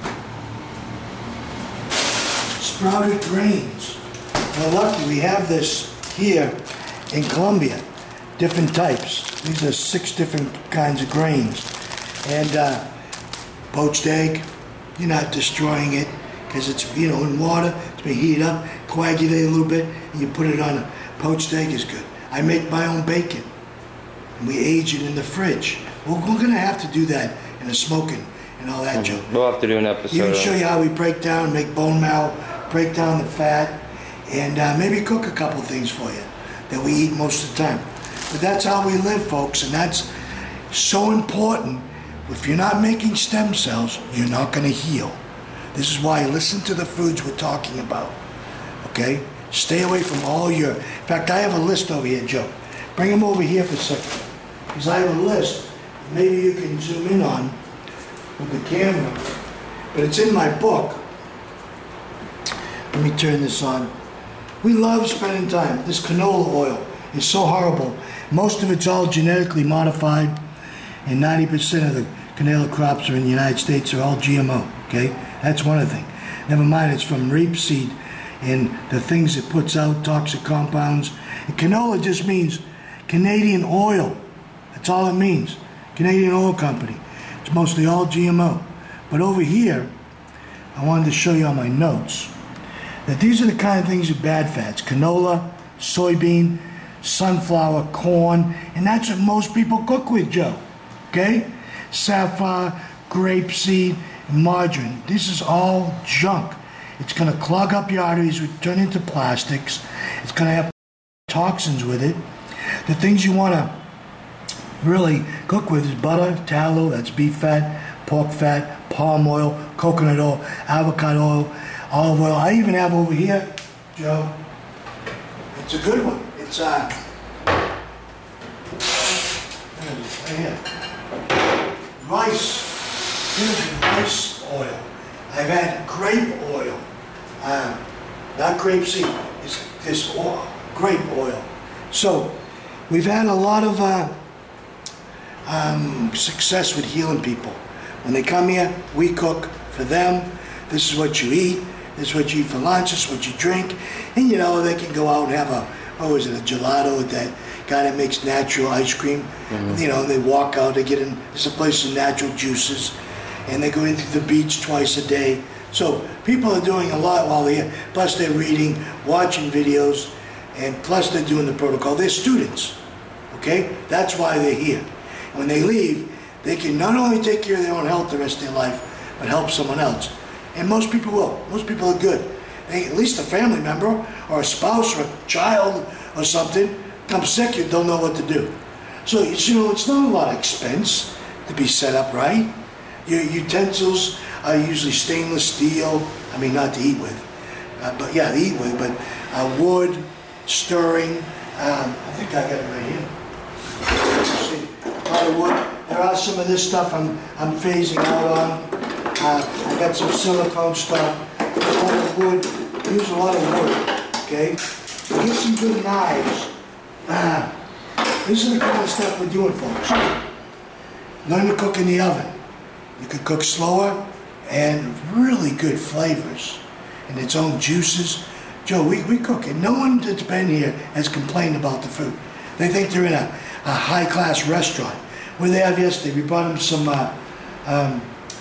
sprouted grains. We're lucky we have this here in Colombia, different types. These are six different kinds of grains. And uh, poached egg, you're not destroying it because it's, you know, in water, it's been heated up, coagulate a little bit, and you put it on a poached egg is good. I make my own bacon, and we age it in the fridge. Well, we're going to have to do that in the smoking and all that, Joe. We'll have to do an episode. Even show on- you how we break down, make bone marrow, break down the fat, and uh, maybe cook a couple things for you that we eat most of the time. But that's how we live, folks, and that's so important. If you're not making stem cells, you're not going to heal. This is why listen to the foods we're talking about, okay? Stay away from all your... In fact, I have a list over here, Joe. Bring them over here for a second. Because I have a list. Maybe you can zoom in on with the camera. But it's in my book. Let me turn this on. We love spending time. This canola oil is so horrible. Most of it's all genetically modified, and ninety percent of the canola crops are in the United States are all G M O, okay? That's one of the things. Never mind, it's from rapeseed and the things it puts out, toxic compounds. And canola just means Canadian oil. That's all it means. Canadian Oil Company. It's mostly all G M O. But over here, I wanted to show you on my notes that these are the kind of things are bad fats: canola, soybean, sunflower, corn, and that's what most people cook with, Joe. Okay? Safflower, grapeseed, and margarine. This is all junk. It's going to clog up your arteries, turn into plastics. It's going to have toxins with it. The things you want to really cook with is butter, tallow, that's beef fat, pork fat, palm oil, coconut oil, avocado oil, olive oil. I even have over here, Joe, it's a good one. It's uh, right here. Rice. Here's rice oil. I've had grape oil. Uh, not grapeseed. It's this oil, grape oil. So we've had a lot of uh, um, success with healing people. When they come here, we cook for them. This is what you eat. This is what you eat for lunch. This is what you drink. And you know, they can go out and have a, what was it, a gelato with that guy that makes natural ice cream. Mm-hmm. You know, they walk out, they get in, there's a place of natural juices, and they go into the beach twice a day. So people are doing a lot while they're here. Plus they're reading, watching videos, and plus they're doing the protocol. They're students, okay? That's why they're here. And when they leave, they can not only take care of their own health the rest of their life, but help someone else. And most people will. Most people are good. They, at least a family member or a spouse or a child or something comes sick, you don't know what to do. So, you know, it's not a lot of expense to be set up right. Your utensils are usually stainless steel. I mean, not to eat with, uh, but yeah, to eat with, but uh, wood, stirring. Um, I think I got it right here. Let's see, a lot of wood. There are some of this stuff I'm I'm phasing out on. Uh, I got some silicone stuff. A lot of wood. I use a lot of wood. Okay. Get some good knives. Uh, this is the kind of stuff we're doing, folks. Learn to cook in the oven. You can cook slower and really good flavors and its own juices. Joe, we, we cook it. No one that's been here has complained about the food. They think they're in a, a high-class restaurant. Where they have yesterday, we brought them some uh, um,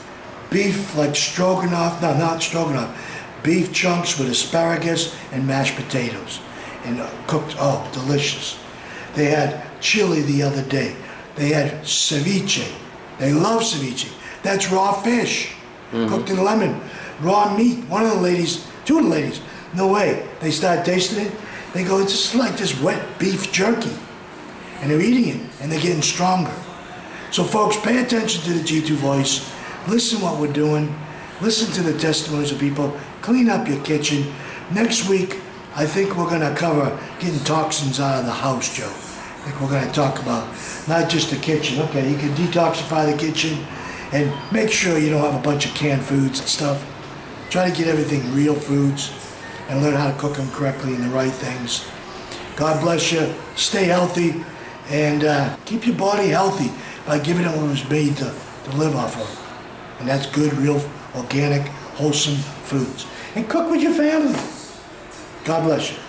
beef, like stroganoff, no, not stroganoff, beef chunks with asparagus and mashed potatoes. And uh, cooked, oh, delicious. They had chili the other day. They had ceviche. They love ceviche. That's raw fish, mm-hmm. cooked in lemon. Raw meat. One of the ladies, two of the ladies, no way. They started tasting it. They go, it's just like this wet beef jerky. And they're eating it, and they're getting stronger. So folks, pay attention to the G two Voice. Listen what we're doing. Listen to the testimonies of people. Clean up your kitchen. Next week, I think we're going to cover getting toxins out of the house, Joe. I think we're going to talk about not just the kitchen. Okay, you can detoxify the kitchen and make sure you don't have a bunch of canned foods and stuff. Try to get everything real foods and learn how to cook them correctly and the right things. God bless you. Stay healthy and uh, keep your body healthy by giving it what it was made to, to live off of. And that's good, real, organic, wholesome foods. And cook with your family. God bless you.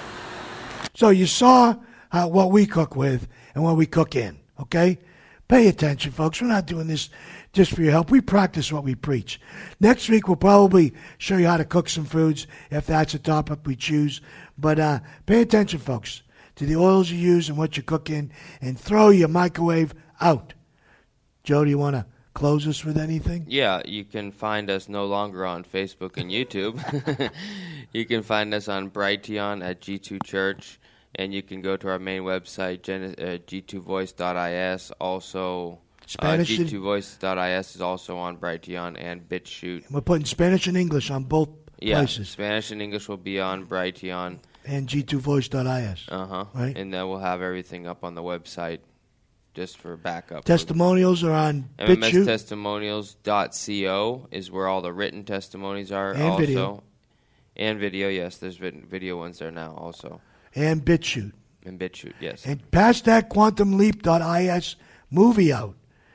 So you saw uh, what we cook with and what we cook in, okay? Pay attention, folks. We're not doing this just for your help. We practice what we preach. Next week, we'll probably show you how to cook some foods if that's a topic we choose. But uh, pay attention, folks, to the oils you use and what you cook in, and throw your microwave out. Joe, do you want to close us with anything? Yeah, you can find us no longer on Facebook and YouTube. You can find us on Brighteon at G two Church, and you can go to our main website, Gen- uh, G two voice dot I S. Also, uh, G two voice dot I S is also on Brighteon and BitChute. We're putting Spanish and English on both yeah, places. Spanish and English will be on Brighteon. And G two voice dot I S. Uh-huh. Right? And then we'll have everything up on the website just for backup. Testimonials are on M M S BitChute. testimonials dot co is where all the written testimonies are. And also. video. And video, yes. There's video ones there now also. And BitChute. And BitChute, yes. And pass that quantum leap dot I S movie out.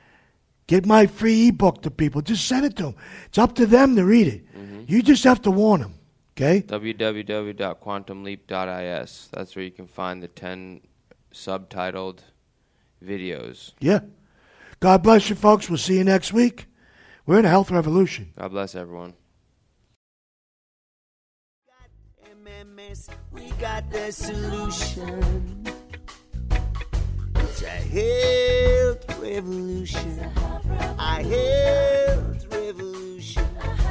Get my free ebook to people. Just send it to them. It's up to them to read it. Mm-hmm. You just have to warn them. Okay? w w w dot quantum leap dot I S. That's where you can find the ten subtitled videos. Yeah. God bless you, folks. We'll see you next week. We're in a health revolution. God bless everyone. S, we got the solution. It's a health revolution. A health revolution.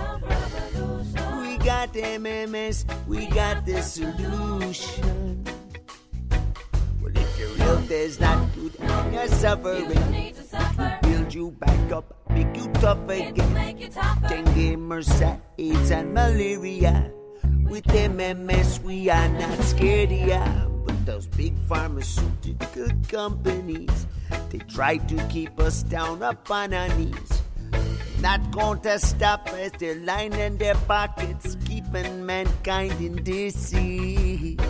We got M M S, we got the solution. Well, if your health is not good and you're suffering, we build you back up, make you tough again. Dengue, MRSA, AIDS, and malaria. With M M S, we are not scared of ya. But those big pharmaceutical companies, they try to keep us down up on our knees. Not going to stop as they're lining their pockets, keeping mankind in disease.